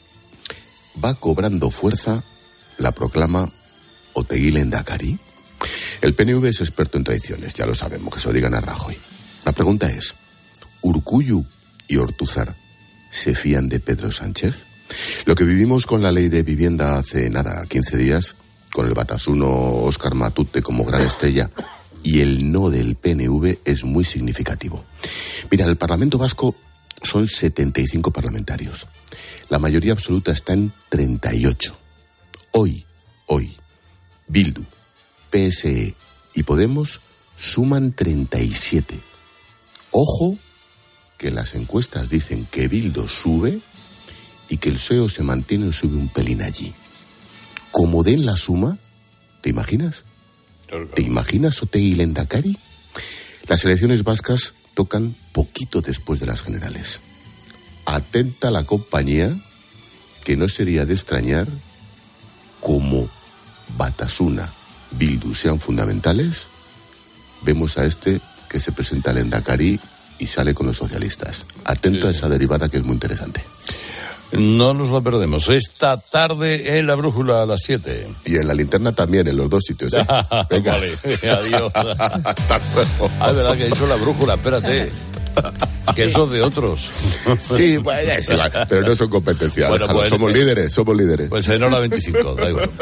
Va cobrando fuerza la proclama Otegi Lehendakari. El PNV es experto en traiciones, ya lo sabemos, que se lo digan a Rajoy. La pregunta es, ¿Urkullu y Ortúzar se fían de Pedro Sánchez? Lo que vivimos con la ley de vivienda hace 15 días, con el Batasuna Óscar Matute como gran estrella, y el no del PNV es muy significativo. Mira, el Parlamento Vasco son 75 parlamentarios. La mayoría absoluta está en 38. Hoy, Bildu, PSE y Podemos suman 37. Ojo, que las encuestas dicen que Bildu sube y que el PSOE se mantiene o sube un pelín allí. Como den la suma, ¿te imaginas? ¿Te imaginas Otegi y Lehendakari? Las elecciones vascas tocan poquito después de las generales. Atenta la compañía, que no sería de extrañar, como Batasuna, Bildu sean fundamentales, vemos a este que se presenta al Lehendakari y sale con los socialistas. Atento a esa derivada que es muy interesante. No nos lo perdemos. Esta tarde en La Brújula a las 7. Y en La Linterna también, en los dos sitios, ¿eh? Venga. Vale, adiós. Hasta luego. Ah, es verdad que he dicho La Brújula, espérate. Que eso de otros. Sí, bueno, pero no son competencias. Bueno, somos líderes. Pues en hora 25, da igual.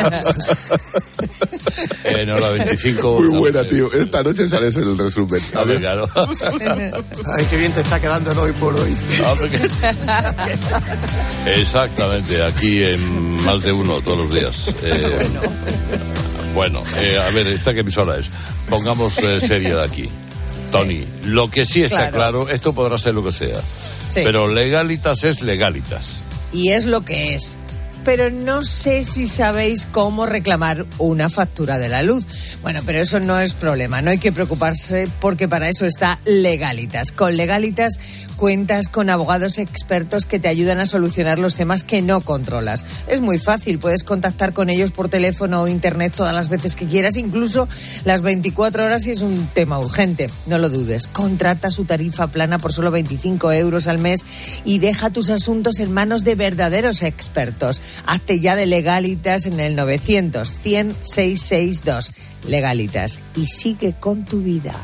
En hora 25. Muy buena, tío. Esta noche sales en el resumen. A ver, claro. Ay, qué bien te está quedando el hoy por hoy. Exactamente, aquí en Más de Uno todos los días. Bueno, a ver, ¿esta qué emisora es? Pongamos seriedad aquí. Tony, lo que sí está claro, esto podrá ser lo que sea, pero legalitas es legalitas. Y es lo que es. Pero no sé si sabéis cómo reclamar una factura de la luz. Bueno, pero eso no es problema, no hay que preocuparse porque para eso está Legalitas. Con Legalitas cuentas con abogados expertos que te ayudan a solucionar los temas que no controlas. Es muy fácil, puedes contactar con ellos por teléfono o internet todas las veces que quieras, incluso las 24 horas si es un tema urgente. No lo dudes, contrata su tarifa plana por solo 25 euros al mes y deja tus asuntos en manos de verdaderos expertos. Hazte ya de Legalitas en el 900-100-662. Legalitas. Y sigue con tu vida.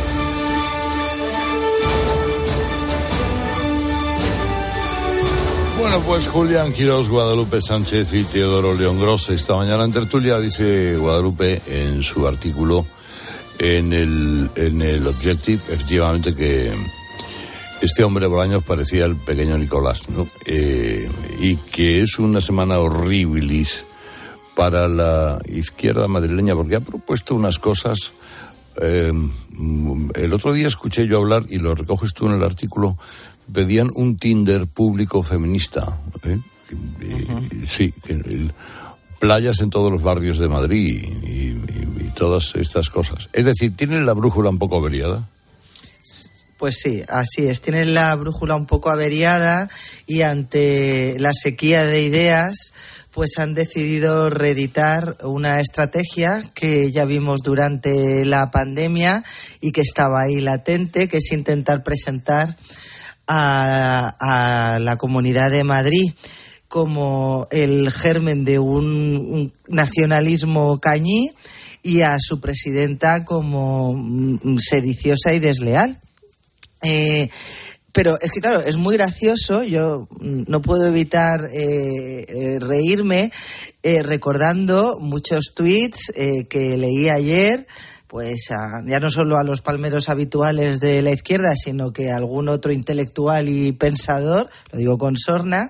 Bueno, pues Julián Quirós, Guadalupe Sánchez y Teodoro León Gros. Esta mañana en tertulia dice Guadalupe en su artículo en el Objective, efectivamente, que este hombre Bolaños parecía el pequeño Nicolás, ¿no? Y que es una semana horribilis para la izquierda madrileña, porque ha propuesto unas cosas. El otro día escuché yo hablar, y lo recoges tú en el artículo, pedían un Tinder público feminista, sí, playas en todos los barrios de Madrid y todas estas cosas. Es decir, ¿tienen la brújula un poco averiada? Pues sí, así es. Tienen la brújula un poco averiada y ante la sequía de ideas, pues han decidido reeditar una estrategia que ya vimos durante la pandemia y que estaba ahí latente, que es intentar presentar a la Comunidad de Madrid como el germen de un nacionalismo cañí y a su presidenta como sediciosa y desleal. Pero es que, claro, es muy gracioso. Yo no puedo evitar reírme recordando muchos tuits que leí ayer, pues ya no solo a los palmeros habituales de la izquierda, sino que a algún otro intelectual y pensador, lo digo con sorna,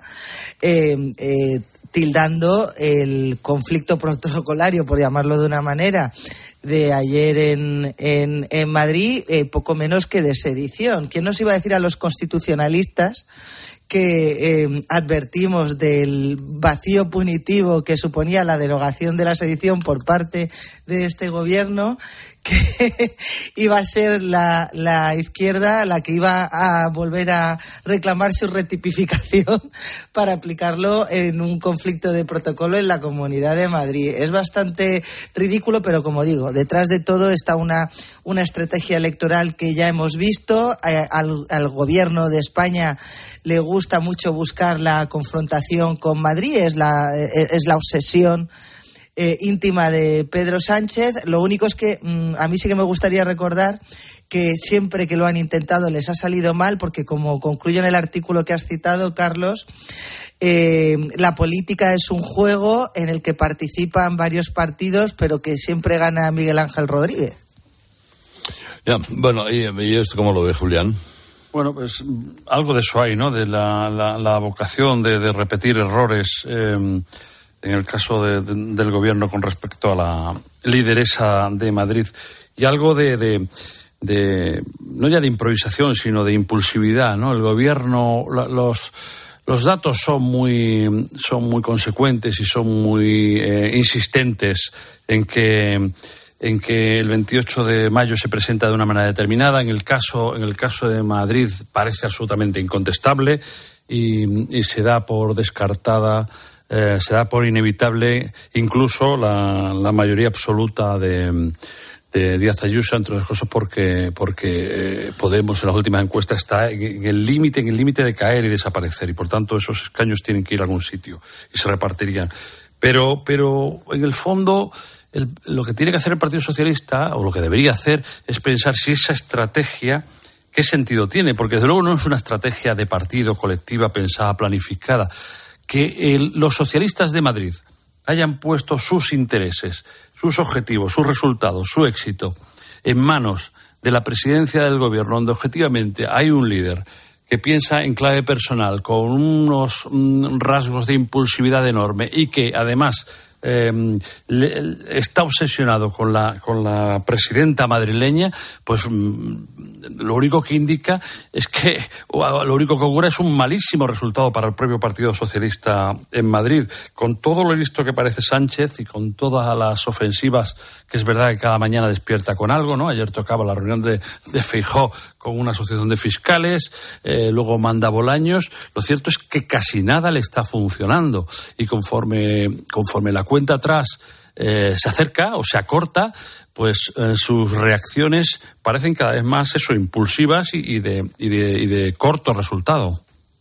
tildando el conflicto protocolario, por llamarlo de una manera, de ayer en Madrid, poco menos que de sedición. ¿Quién nos iba a decir a los constitucionalistas que advertimos del vacío punitivo que suponía la derogación de la sedición por parte de este gobierno, que iba a ser la izquierda la que iba a volver a reclamar su retipificación para aplicarlo en un conflicto de protocolo en la Comunidad de Madrid? Es bastante ridículo, pero como digo, detrás de todo está una estrategia electoral que ya hemos visto. Al gobierno de España le gusta mucho buscar la confrontación con Madrid, es la obsesión íntima de Pedro Sánchez. Lo único es que a mí sí que me gustaría recordar que siempre que lo han intentado les ha salido mal, porque como concluyo en el artículo que has citado, Carlos, la política es un juego en el que participan varios partidos, pero que siempre gana Miguel Ángel Rodríguez. Ya, bueno, ¿y esto cómo lo ve Julián? Bueno, pues algo de eso hay, ¿no? De la vocación de repetir errores en el caso del gobierno con respecto a la lideresa de Madrid. Y algo de no ya de improvisación, sino de impulsividad, ¿no? El gobierno, los datos son muy consecuentes y son muy insistentes en que el 28 de mayo se presenta de una manera determinada. En el caso de Madrid parece absolutamente incontestable y se da por descartada, se da por inevitable incluso la mayoría absoluta de Díaz Ayuso, entre otras cosas porque Podemos en las últimas encuestas está en el límite de caer y desaparecer, y por tanto esos escaños tienen que ir a algún sitio y se repartirían. Pero en el fondo lo que tiene que hacer el Partido Socialista, o lo que debería hacer, es pensar si esa estrategia, ¿qué sentido tiene? Porque desde luego no es una estrategia de partido, colectiva, pensada, planificada. Que los socialistas de Madrid hayan puesto sus intereses, sus objetivos, sus resultados, su éxito en manos de la presidencia del gobierno, donde objetivamente hay un líder que piensa en clave personal, con unos rasgos de impulsividad enorme y que además está obsesionado con la presidenta madrileña, pues lo único que indica es que lo único que augura es un malísimo resultado para el propio Partido Socialista en Madrid, con todo lo listo que parece Sánchez y con todas las ofensivas, que es verdad que cada mañana despierta con algo, ¿no? Ayer tocaba la reunión de Feijóo con una asociación de fiscales, luego manda Bolaños. Lo cierto es que casi nada le está funcionando, y conforme la cuenta atrás se acerca o se acorta, pues sus reacciones parecen cada vez más impulsivas y de corto resultado.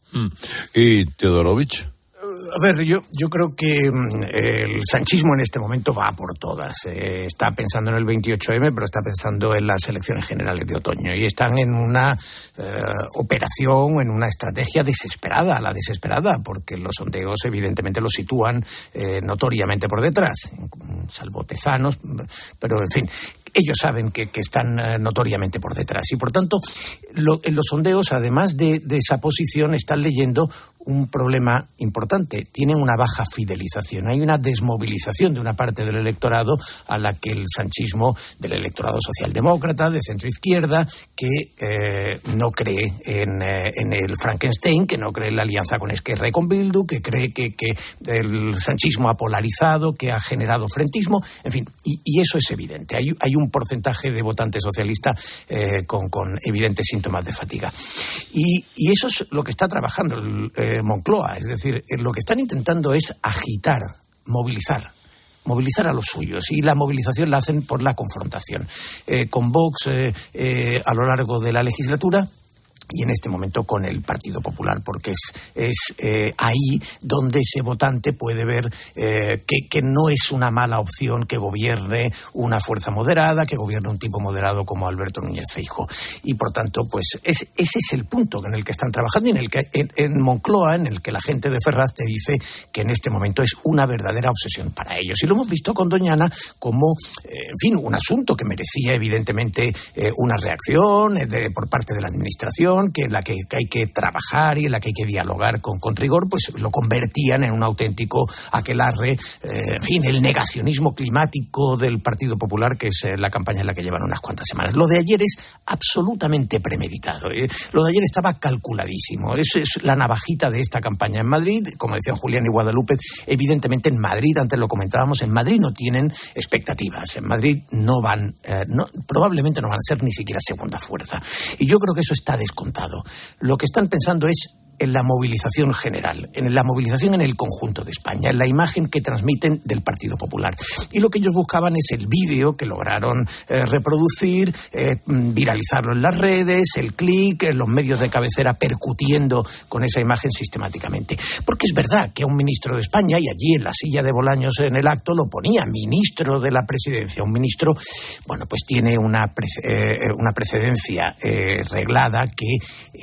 ¿Y Teodorovic? A ver, yo creo que el sanchismo en este momento va por todas. Está pensando en el 28M, pero está pensando en las elecciones generales de otoño. Y están en una operación, en una estrategia desesperada, porque los sondeos evidentemente los sitúan notoriamente por detrás, salvo Tezanos, pero en fin. Ellos saben que están notoriamente por detrás y, por tanto, en los sondeos, además de esa posición, están leyendo un problema importante. Tienen una baja fidelización. Hay una desmovilización de una parte del electorado a la que el sanchismo, del electorado socialdemócrata, de centroizquierda, que no cree en el Frankenstein, que no cree en la alianza con Esquerra y con Bildu, que cree que el sanchismo ha polarizado, que ha generado frentismo, en fin, y eso es evidente. Hay un porcentaje de votantes socialistas con evidentes síntomas de fatiga. Y eso es lo que está trabajando Moncloa, es decir, lo que están intentando es agitar, movilizar a los suyos, y la movilización la hacen por la confrontación con Vox a lo largo de la legislatura, y en este momento con el Partido Popular, porque es ahí donde ese votante puede ver que no es una mala opción que gobierne una fuerza moderada, que gobierne un tipo moderado como Alberto Núñez Feijóo. Y por tanto, pues ese es el punto en el que están trabajando, y en el que en Moncloa, en el que la gente de Ferraz te dice que en este momento es una verdadera obsesión para ellos. Y lo hemos visto con doña Ana como, en fin, un asunto que merecía evidentemente una reacción por parte de la administración, que en la que hay que trabajar y en la que hay que dialogar con rigor, pues lo convertían en un auténtico aquelarre, en fin, el negacionismo climático del Partido Popular, que es la campaña en la que llevan unas cuantas semanas. Lo de ayer es absolutamente premeditado. Lo de ayer estaba calculadísimo. Eso es la navajita de esta campaña en Madrid. Como decían Julián y Guadalupe, evidentemente en Madrid, antes lo comentábamos, en Madrid no tienen expectativas. En Madrid probablemente no van a ser ni siquiera segunda fuerza. Y yo creo que eso está descontado. Lo que están pensando es en la movilización general, en la movilización en el conjunto de España, en la imagen que transmiten del Partido Popular. Y lo que ellos buscaban es el vídeo que lograron reproducir, viralizarlo en las redes, el clic, los medios de cabecera percutiendo con esa imagen sistemáticamente. Porque es verdad que a un ministro de España, y allí en la silla de Bolaños en el acto lo ponía ministro de la presidencia, un ministro, bueno, pues tiene una precedencia reglada que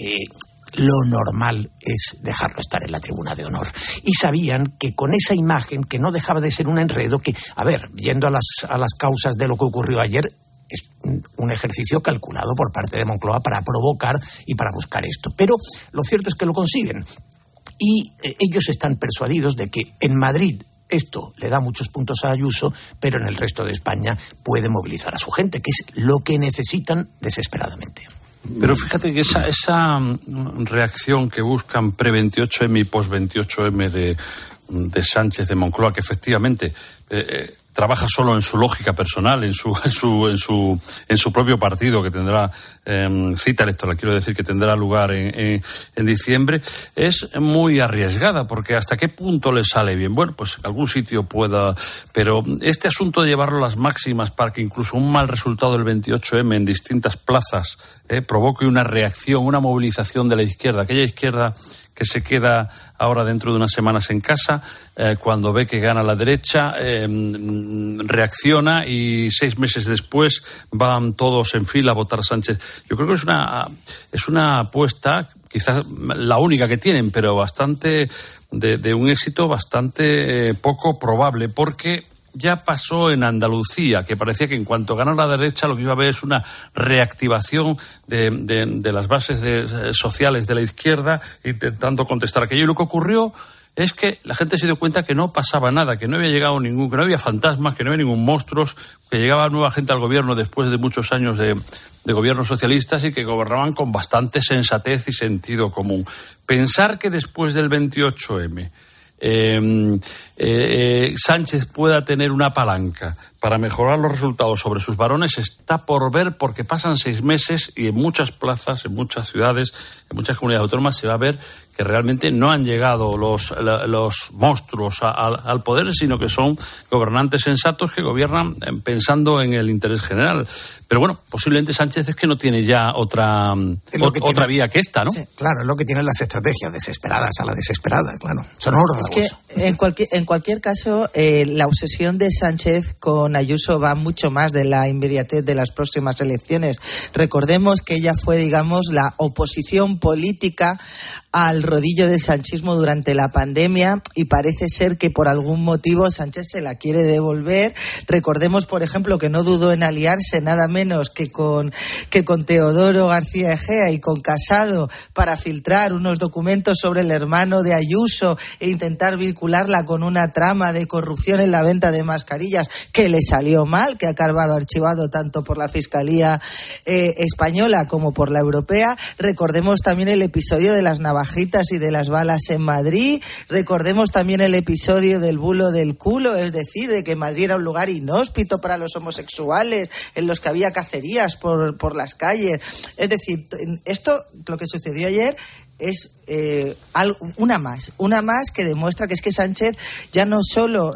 lo normal es dejarlo estar en la tribuna de honor. Y sabían que con esa imagen, que no dejaba de ser un enredo, que, a ver, yendo a las causas de lo que ocurrió ayer, es un ejercicio calculado por parte de Moncloa para provocar y para buscar esto. Pero lo cierto es que lo consiguen. Y ellos están persuadidos de que en Madrid esto le da muchos puntos a Ayuso, pero en el resto de España puede movilizar a su gente, que es lo que necesitan desesperadamente. Pero fíjate que esa reacción que buscan pre-28M y post-28M de Sánchez, de Moncloa, que efectivamente trabaja solo en su lógica personal, en su propio partido, que tendrá cita electoral, quiero decir, que tendrá lugar en diciembre, es muy arriesgada, porque ¿hasta qué punto le sale bien? Bueno, pues algún sitio pueda, pero este asunto de llevarlo a las máximas para que incluso un mal resultado del 28M en distintas plazas provoque una reacción, una movilización de la izquierda, aquella izquierda que se queda ahora dentro de unas semanas en casa, cuando ve que gana la derecha, reacciona y 6 meses después van todos en fila a votar a Sánchez. Yo creo que es una apuesta, quizás la única que tienen, pero bastante de un éxito bastante poco probable, porque ya pasó en Andalucía, que parecía que en cuanto ganó la derecha lo que iba a haber es una reactivación de las bases sociales de la izquierda intentando contestar aquello. Y lo que ocurrió es que la gente se dio cuenta que no pasaba nada, que no había llegado que no había fantasmas, que no había ningún monstruos, que llegaba nueva gente al gobierno después de muchos años de gobiernos socialistas y que gobernaban con bastante sensatez y sentido común. Pensar que después del 28M Sánchez pueda tener una palanca para mejorar los resultados sobre sus varones está por ver, porque pasan 6 meses y en muchas plazas, en muchas ciudades, en muchas comunidades autónomas se va a ver que realmente no han llegado los monstruos al poder, sino que son gobernantes sensatos que gobiernan pensando en el interés general. Pero bueno, posiblemente Sánchez es que no tiene ya otra vía que esta, ¿no? Sí, claro, es lo que tienen las estrategias desesperadas a la desesperada, claro. Son órdagos. Es que en cualquier caso, la obsesión de Sánchez con Ayuso va mucho más de la inmediatez de las próximas elecciones. Recordemos que ella fue, digamos, la oposición política al rodillo del sanchismo durante la pandemia y parece ser que por algún motivo Sánchez se la quiere devolver. Recordemos, por ejemplo, que no dudó en aliarse nada menos que con Teodoro García Egea y con Casado para filtrar unos documentos sobre el hermano de Ayuso e intentar vincularla con una trama de corrupción en la venta de mascarillas que le salió mal, que ha acabado archivado tanto por la Fiscalía española como por la europea. Recordemos también el episodio de las navajitas y de las balas en Madrid. Recordemos también el episodio del bulo del culo, es decir, de que Madrid era un lugar inhóspito para los homosexuales, en los que había cacerías por las calles. Es decir, esto, lo que sucedió ayer, es una más que demuestra que es que Sánchez ya no solo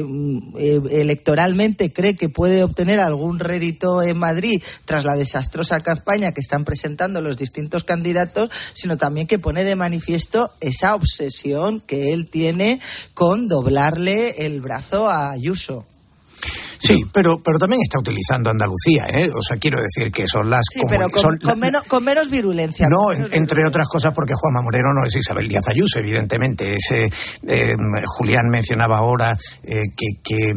electoralmente cree que puede obtener algún rédito en Madrid tras la desastrosa campaña que están presentando los distintos candidatos, sino también que pone de manifiesto esa obsesión que él tiene con doblarle el brazo a Ayuso. Sí, pero también está utilizando Andalucía, ¿eh? O sea, quiero decir que son las... Sí, pero con menos virulencia. No, entre otras cosas porque Juanma Moreno no es Isabel Díaz Ayuso, evidentemente. Julián mencionaba ahora que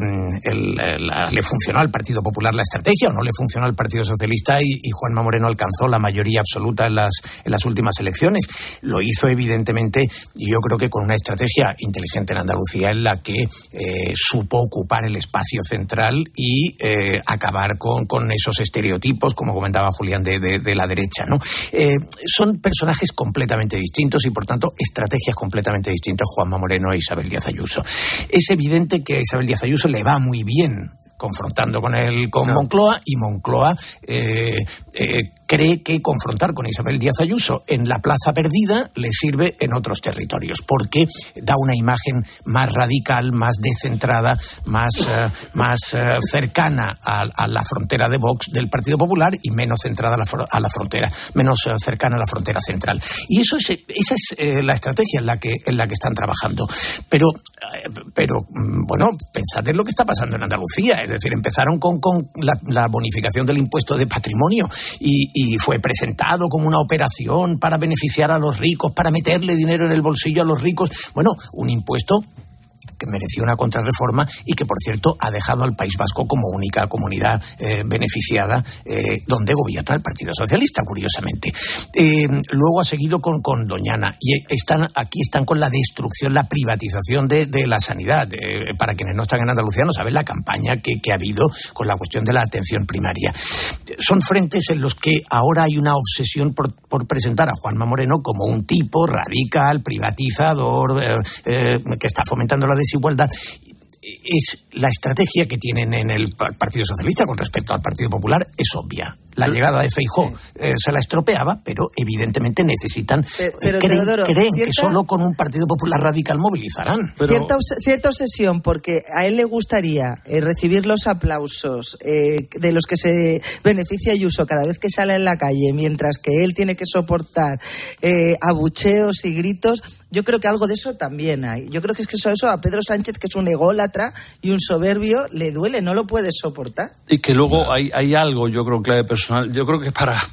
le funcionó al Partido Popular la estrategia, o no le funcionó al Partido Socialista, y Juanma Moreno alcanzó la mayoría absoluta en las últimas elecciones. Lo hizo, evidentemente, y yo creo que con una estrategia inteligente en Andalucía en la que supo ocupar el espacio central y acabar con esos estereotipos, como comentaba Julián, de la derecha, ¿no? Son personajes completamente distintos y, por tanto, estrategias completamente distintas, Juanma Moreno e Isabel Díaz Ayuso. Es evidente que a Isabel Díaz Ayuso le va muy bien confrontando con Moncloa, y Moncloa cree que confrontar con Isabel Díaz Ayuso en la plaza perdida le sirve en otros territorios, porque da una imagen más radical, más descentrada, más cercana a la frontera de Vox del Partido Popular y menos centrada a la frontera, menos cercana a la frontera central. Y esa es la estrategia en la que están trabajando. Pero bueno, pensad en lo que está pasando en Andalucía. Es decir, empezaron con la bonificación del impuesto de patrimonio y fue presentado como una operación para beneficiar a los ricos, para meterle dinero en el bolsillo a los ricos. Bueno, un impuesto que mereció una contrarreforma y que, por cierto, ha dejado al País Vasco como única comunidad beneficiada donde gobierna el Partido Socialista, curiosamente. Luego ha seguido con Doñana y aquí están con la destrucción, la privatización de la sanidad. Para quienes no están en Andalucía no saben la campaña que ha habido con la cuestión de la atención primaria. Son frentes en los que ahora hay una obsesión por presentar a Juanma Moreno como un tipo radical, privatizador, que está fomentando la desigualdad. Es la estrategia que tienen en el Partido Socialista con respecto al Partido Popular es obvia. La llegada de Feijóo se la estropeaba, pero evidentemente necesitan... creen que solo con un Partido Popular radical movilizarán. Cierta obsesión, porque a él le gustaría recibir los aplausos de los que se beneficia Ayuso cada vez que sale en la calle, mientras que él tiene que soportar abucheos y gritos. Yo creo que algo de eso también hay. Yo creo que es que eso a Pedro Sánchez, que es un ególatra y un soberbio, le duele, no lo puede soportar. Y que luego hay algo, yo creo, clave personal. Yo creo que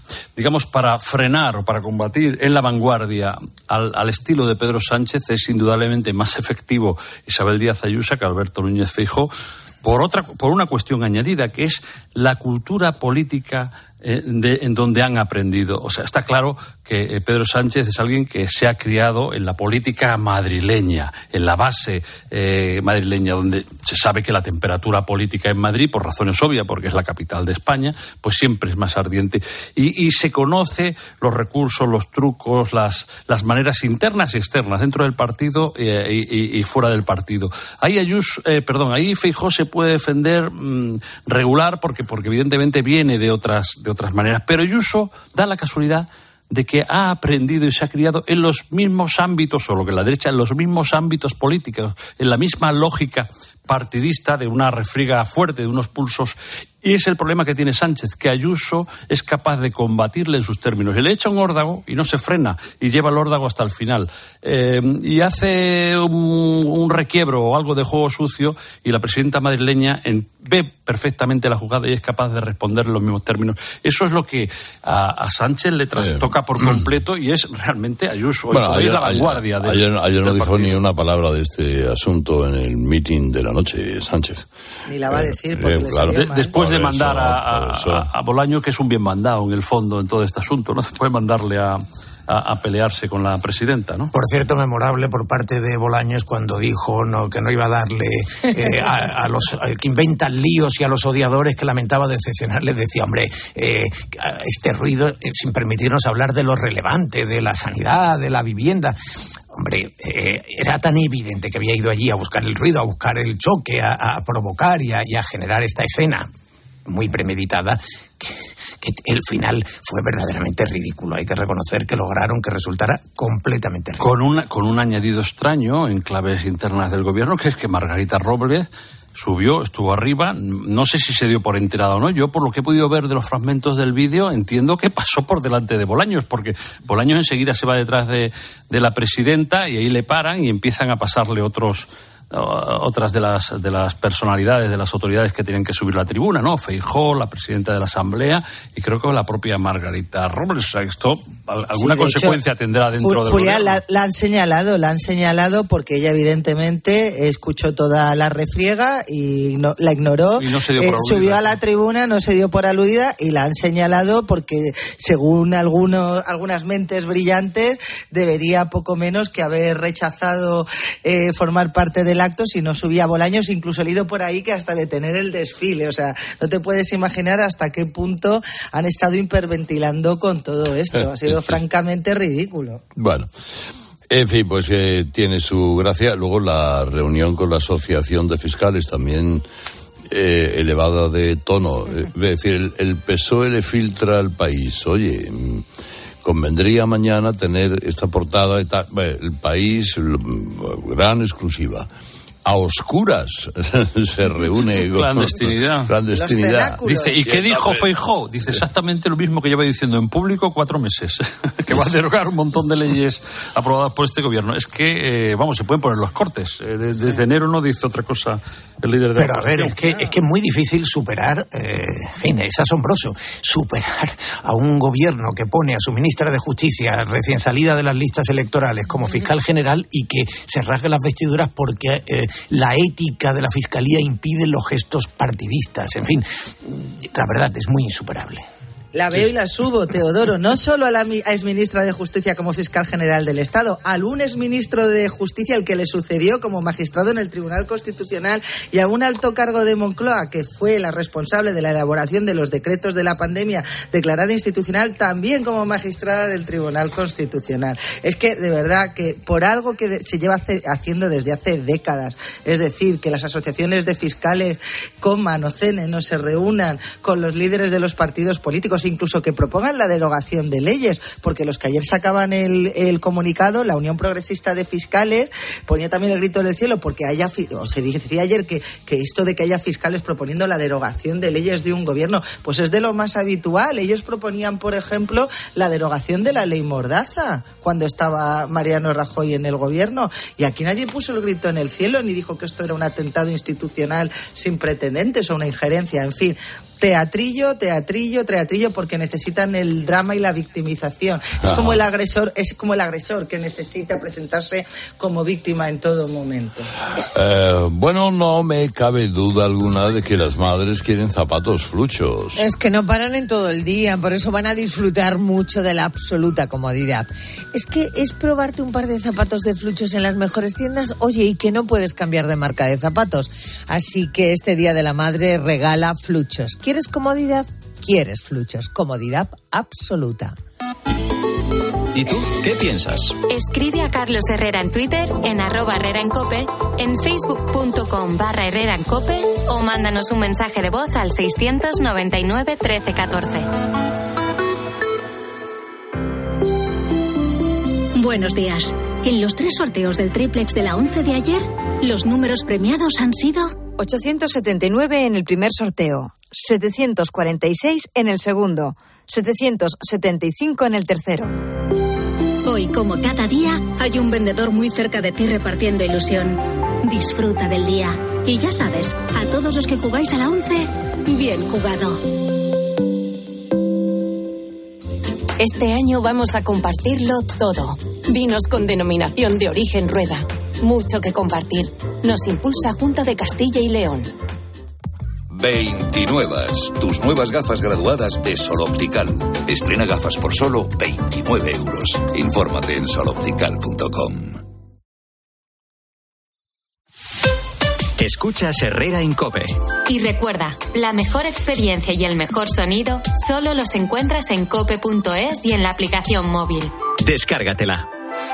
para frenar o para combatir en la vanguardia al estilo de Pedro Sánchez es indudablemente más efectivo Isabel Díaz Ayuso que Alberto Núñez Feijóo por una cuestión añadida, que es la cultura política en donde han aprendido. O sea, está claro que Pedro Sánchez es alguien que se ha criado en la política madrileña, en la base madrileña, donde se sabe que la temperatura política en Madrid, por razones obvias, porque es la capital de España, pues siempre es más ardiente. Y se conoce los recursos, los trucos, las maneras internas y externas, dentro del partido y fuera del partido. Ahí Feijóo se puede defender regular, porque evidentemente viene de otras maneras. Pero Ayuso da la casualidad de que ha aprendido y se ha criado en los mismos ámbitos, o lo que la derecha, en los mismos ámbitos políticos, en la misma lógica partidista de una refriega fuerte, de unos pulsos. Y es el problema que tiene Sánchez, que Ayuso es capaz de combatirle en sus términos. Y le echa un órdago y no se frena, y lleva el órdago hasta el final. Y hace un requiebro o algo de juego sucio, y la presidenta madrileña ve perfectamente la jugada y es capaz de responder en los mismos términos. Eso es lo que a Sánchez le trastoca por completo, y es realmente Ayuso. Hoy es la vanguardia. Ayer no dijo ni una palabra de este asunto en el meeting de la noche, Sánchez. Ni la va a decir porque claro. Después de mandar a Bolaño, que es un bien mandado en el fondo en todo este asunto, no se puede mandarle a pelearse con la presidenta, ¿no? Por cierto, memorable por parte de Bolaños cuando dijo que no iba a darle a los que inventan líos y a los odiadores, que lamentaba decepcionarles. Decía, hombre, este ruido, sin permitirnos hablar de lo relevante, de la sanidad, de la vivienda. Hombre, era tan evidente que había ido allí a buscar el ruido, a buscar el choque, a provocar y a generar esta escena muy premeditada, que el final fue verdaderamente ridículo. Hay que reconocer que lograron que resultara completamente ridículo. Con un añadido extraño en claves internas del gobierno, que es que Margarita Robles subió, estuvo arriba, no sé si se dio por enterada o no. Yo, por lo que he podido ver de los fragmentos del vídeo, entiendo que pasó por delante de Bolaños, porque Bolaños enseguida se va detrás de la presidenta y ahí le paran y empiezan a pasarle otras de las personalidades, de las autoridades que tienen que subir a la tribuna, ¿no? Feijóo, la presidenta de la Asamblea, y creo que la propia Margarita Robles. O sea, esto alguna consecuencia hecho, tendrá dentro del Julián, gobierno. La han señalado porque ella evidentemente escuchó toda la refriega y la ignoró, y no se dio por aludida. Subió a la tribuna, no se dio por aludida, y la han señalado porque, según algunas mentes brillantes, debería poco menos que haber rechazado formar parte del acto si no subía Bolaños. Incluso he leído por ahí que hasta detener el desfile. O sea, no te puedes imaginar hasta qué punto han estado hiperventilando con todo esto. Ha sido francamente ridículo. Bueno, en fin, pues tiene su gracia. Luego la reunión con la Asociación de Fiscales también elevada de tono. Es decir, el PSOE le filtra al país. Oye, convendría mañana tener esta portada de El País, gran exclusiva. A oscuras se reúne con clandestinidad. Dice, ¿y qué dijo Feijóo? Dice exactamente lo mismo que lleva diciendo en público 4 meses, que va a derogar un montón de leyes aprobadas por este gobierno. Es que, se pueden poner los cortes. Desde enero no dice otra cosa el líder de la Pero a ver, es que es muy difícil superar, en fin, es asombroso, superar a un gobierno que pone a su ministra de Justicia recién salida de las listas electorales como fiscal general y que se rasgue las vestiduras porque la ética de la Fiscalía impide los gestos partidistas. En fin, la verdad es muy insuperable. La veo y la subo, Teodoro, no solo a la exministra de Justicia como fiscal general del Estado, al un exministro de Justicia, el que le sucedió como magistrado en el Tribunal Constitucional, y a un alto cargo de Moncloa, que fue la responsable de la elaboración de los decretos de la pandemia declarada institucional, también como magistrada del Tribunal Constitucional. Es que, de verdad, que por algo que se lleva haciendo desde hace décadas, es decir, que las asociaciones de fiscales coman o cenen o se reúnan con los líderes de los partidos políticos, incluso que propongan la derogación de leyes, porque los que ayer sacaban el comunicado, la Unión Progresista de Fiscales, ponía también el grito en el cielo, porque se decía ayer que esto de que haya fiscales proponiendo la derogación de leyes de un gobierno, pues es de lo más habitual. Ellos proponían, por ejemplo, la derogación de la ley Mordaza, cuando estaba Mariano Rajoy en el gobierno, y aquí nadie puso el grito en el cielo, ni dijo que esto era un atentado institucional sin precedentes o una injerencia, en fin. Teatrillo, porque necesitan el drama y la victimización. Es como el agresor que necesita presentarse como víctima en todo momento. Bueno, no me cabe duda alguna de que las madres quieren zapatos fluchos. Es que no paran en todo el día, por eso van a disfrutar mucho de la absoluta comodidad. Es que es probarte un par de zapatos de fluchos en las mejores tiendas, oye, y que no puedes cambiar de marca de zapatos. Así que este Día de la Madre regala fluchos. ¿Quieres comodidad? Quieres fluchos. Comodidad absoluta. ¿Y tú qué piensas? Escribe a Carlos Herrera en Twitter, en @HerreraEnCope, en facebook.com/HerreraEnCope o mándanos un mensaje de voz al 699 13 14. Buenos días. En los 3 sorteos del triplex de la 11 de ayer, los números premiados han sido 879 en el primer sorteo, 746 en el segundo, 775 en el tercero. Hoy, como cada día, hay un vendedor muy cerca de ti repartiendo ilusión. Disfruta del día. Y ya sabes, a todos los que jugáis a la 11, bien jugado. Este año vamos a compartirlo todo. Vinos con denominación de origen Rueda. Mucho que compartir. Nos impulsa Junta de Castilla y León. 29. Tus nuevas gafas graduadas de Sol Optical. Estrena gafas por solo 29 euros. Infórmate en soloptical.com. Escuchas Herrera en COPE. Y recuerda, la mejor experiencia y el mejor sonido solo los encuentras en cope.es y en la aplicación móvil. Descárgatela.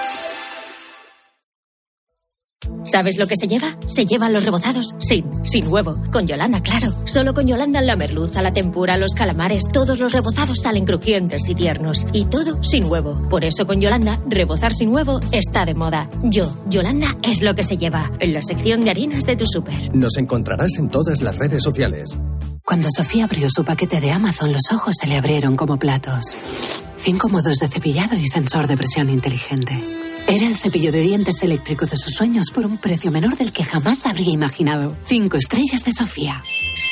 ¿Sabes lo que se lleva? Se llevan los rebozados sin huevo. Con Yolanda, claro. Solo con Yolanda la merluza, la tempura, los calamares, todos los rebozados salen crujientes y tiernos. Y todo sin huevo. Por eso con Yolanda, rebozar sin huevo está de moda. Yolanda es lo que se lleva. En la sección de harinas de tu súper. Nos encontrarás en todas las redes sociales. Cuando Sofía abrió su paquete de Amazon, los ojos se le abrieron como platos. 5 modos de cepillado y sensor de presión inteligente. Era el cepillo de dientes eléctrico de sus sueños por un precio menor del que jamás habría imaginado. 5 estrellas de Sofía.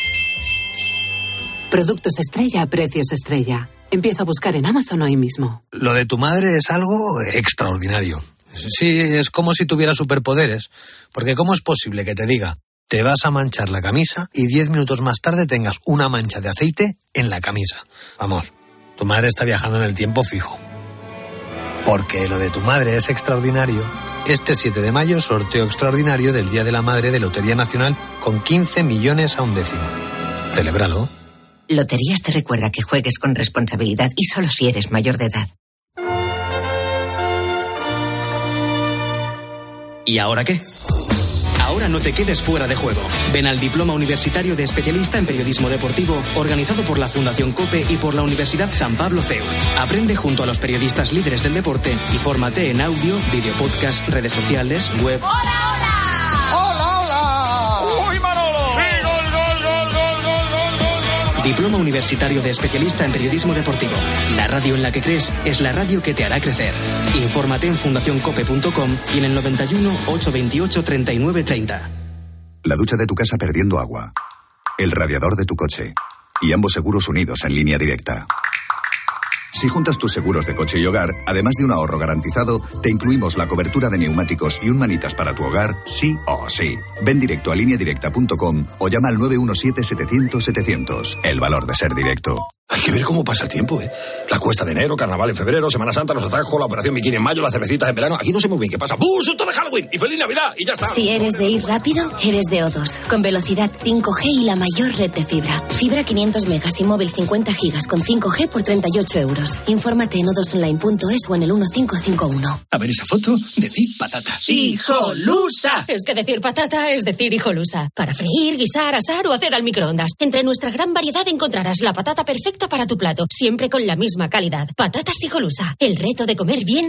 Productos estrella a precios estrella. Empieza a buscar en Amazon hoy mismo. Lo de tu madre es algo extraordinario. Sí, es como si tuviera superpoderes. Porque ¿cómo es posible que te diga, te vas a manchar la camisa y 10 minutos más tarde tengas una mancha de aceite en la camisa? Vamos, tu madre está viajando en el tiempo fijo. Porque lo de tu madre es extraordinario. Este 7 de mayo, sorteo extraordinario del Día de la Madre de Lotería Nacional con 15 millones a un décimo. Celébralo. Loterías te recuerda que juegues con responsabilidad y solo si eres mayor de edad. ¿Y ahora qué? Ahora no te quedes fuera de juego. Ven al Diploma Universitario de Especialista en Periodismo Deportivo, organizado por la Fundación COPE y por la Universidad San Pablo CEU. Aprende junto a los periodistas líderes del deporte y fórmate en audio, video podcast, redes sociales, web. ¡Hola, hola! ¡Hola, hola! ¡Uy, Manolo! ¡Sí, gol, gol, gol, gol, gol, gol, gol! Diploma Universitario de Especialista en Periodismo Deportivo. La radio en la que crees es la radio que te hará crecer. Infórmate en fundacioncope.com y en el 91 828 39 30. La ducha de tu casa perdiendo agua. El radiador de tu coche. Y ambos seguros unidos en línea directa. Si juntas tus seguros de coche y hogar, además de un ahorro garantizado, te incluimos la cobertura de neumáticos y un manitas para tu hogar, sí o sí. Ven directo a lineadirecta.com o llama al 917-700-700. El valor de ser directo. Hay que ver cómo pasa el tiempo, ¿eh? La cuesta de enero, carnaval en febrero, Semana Santa, los atajos, la operación bikini en mayo, las cervecitas en verano. Aquí no sé muy bien qué pasa. ¡Bum! ¡Susto de Halloween! ¡Y feliz Navidad! ¡Y ya está! Si eres de ir rápido, eres de O2. Con velocidad 5G y la mayor red de fibra. Fibra 500 megas y móvil 50 gigas con 5G por 38 euros. Infórmate en o2online.es o en el 1551. A ver esa foto, decir patata. ¡Hijolusa! Es que decir patata es decir hijolusa. Para freír, guisar, asar o hacer al microondas. Entre nuestra gran variedad encontrarás la patata perfecta para tu plato, siempre con la misma calidad. Patatas Hijolusa. El reto de comer bien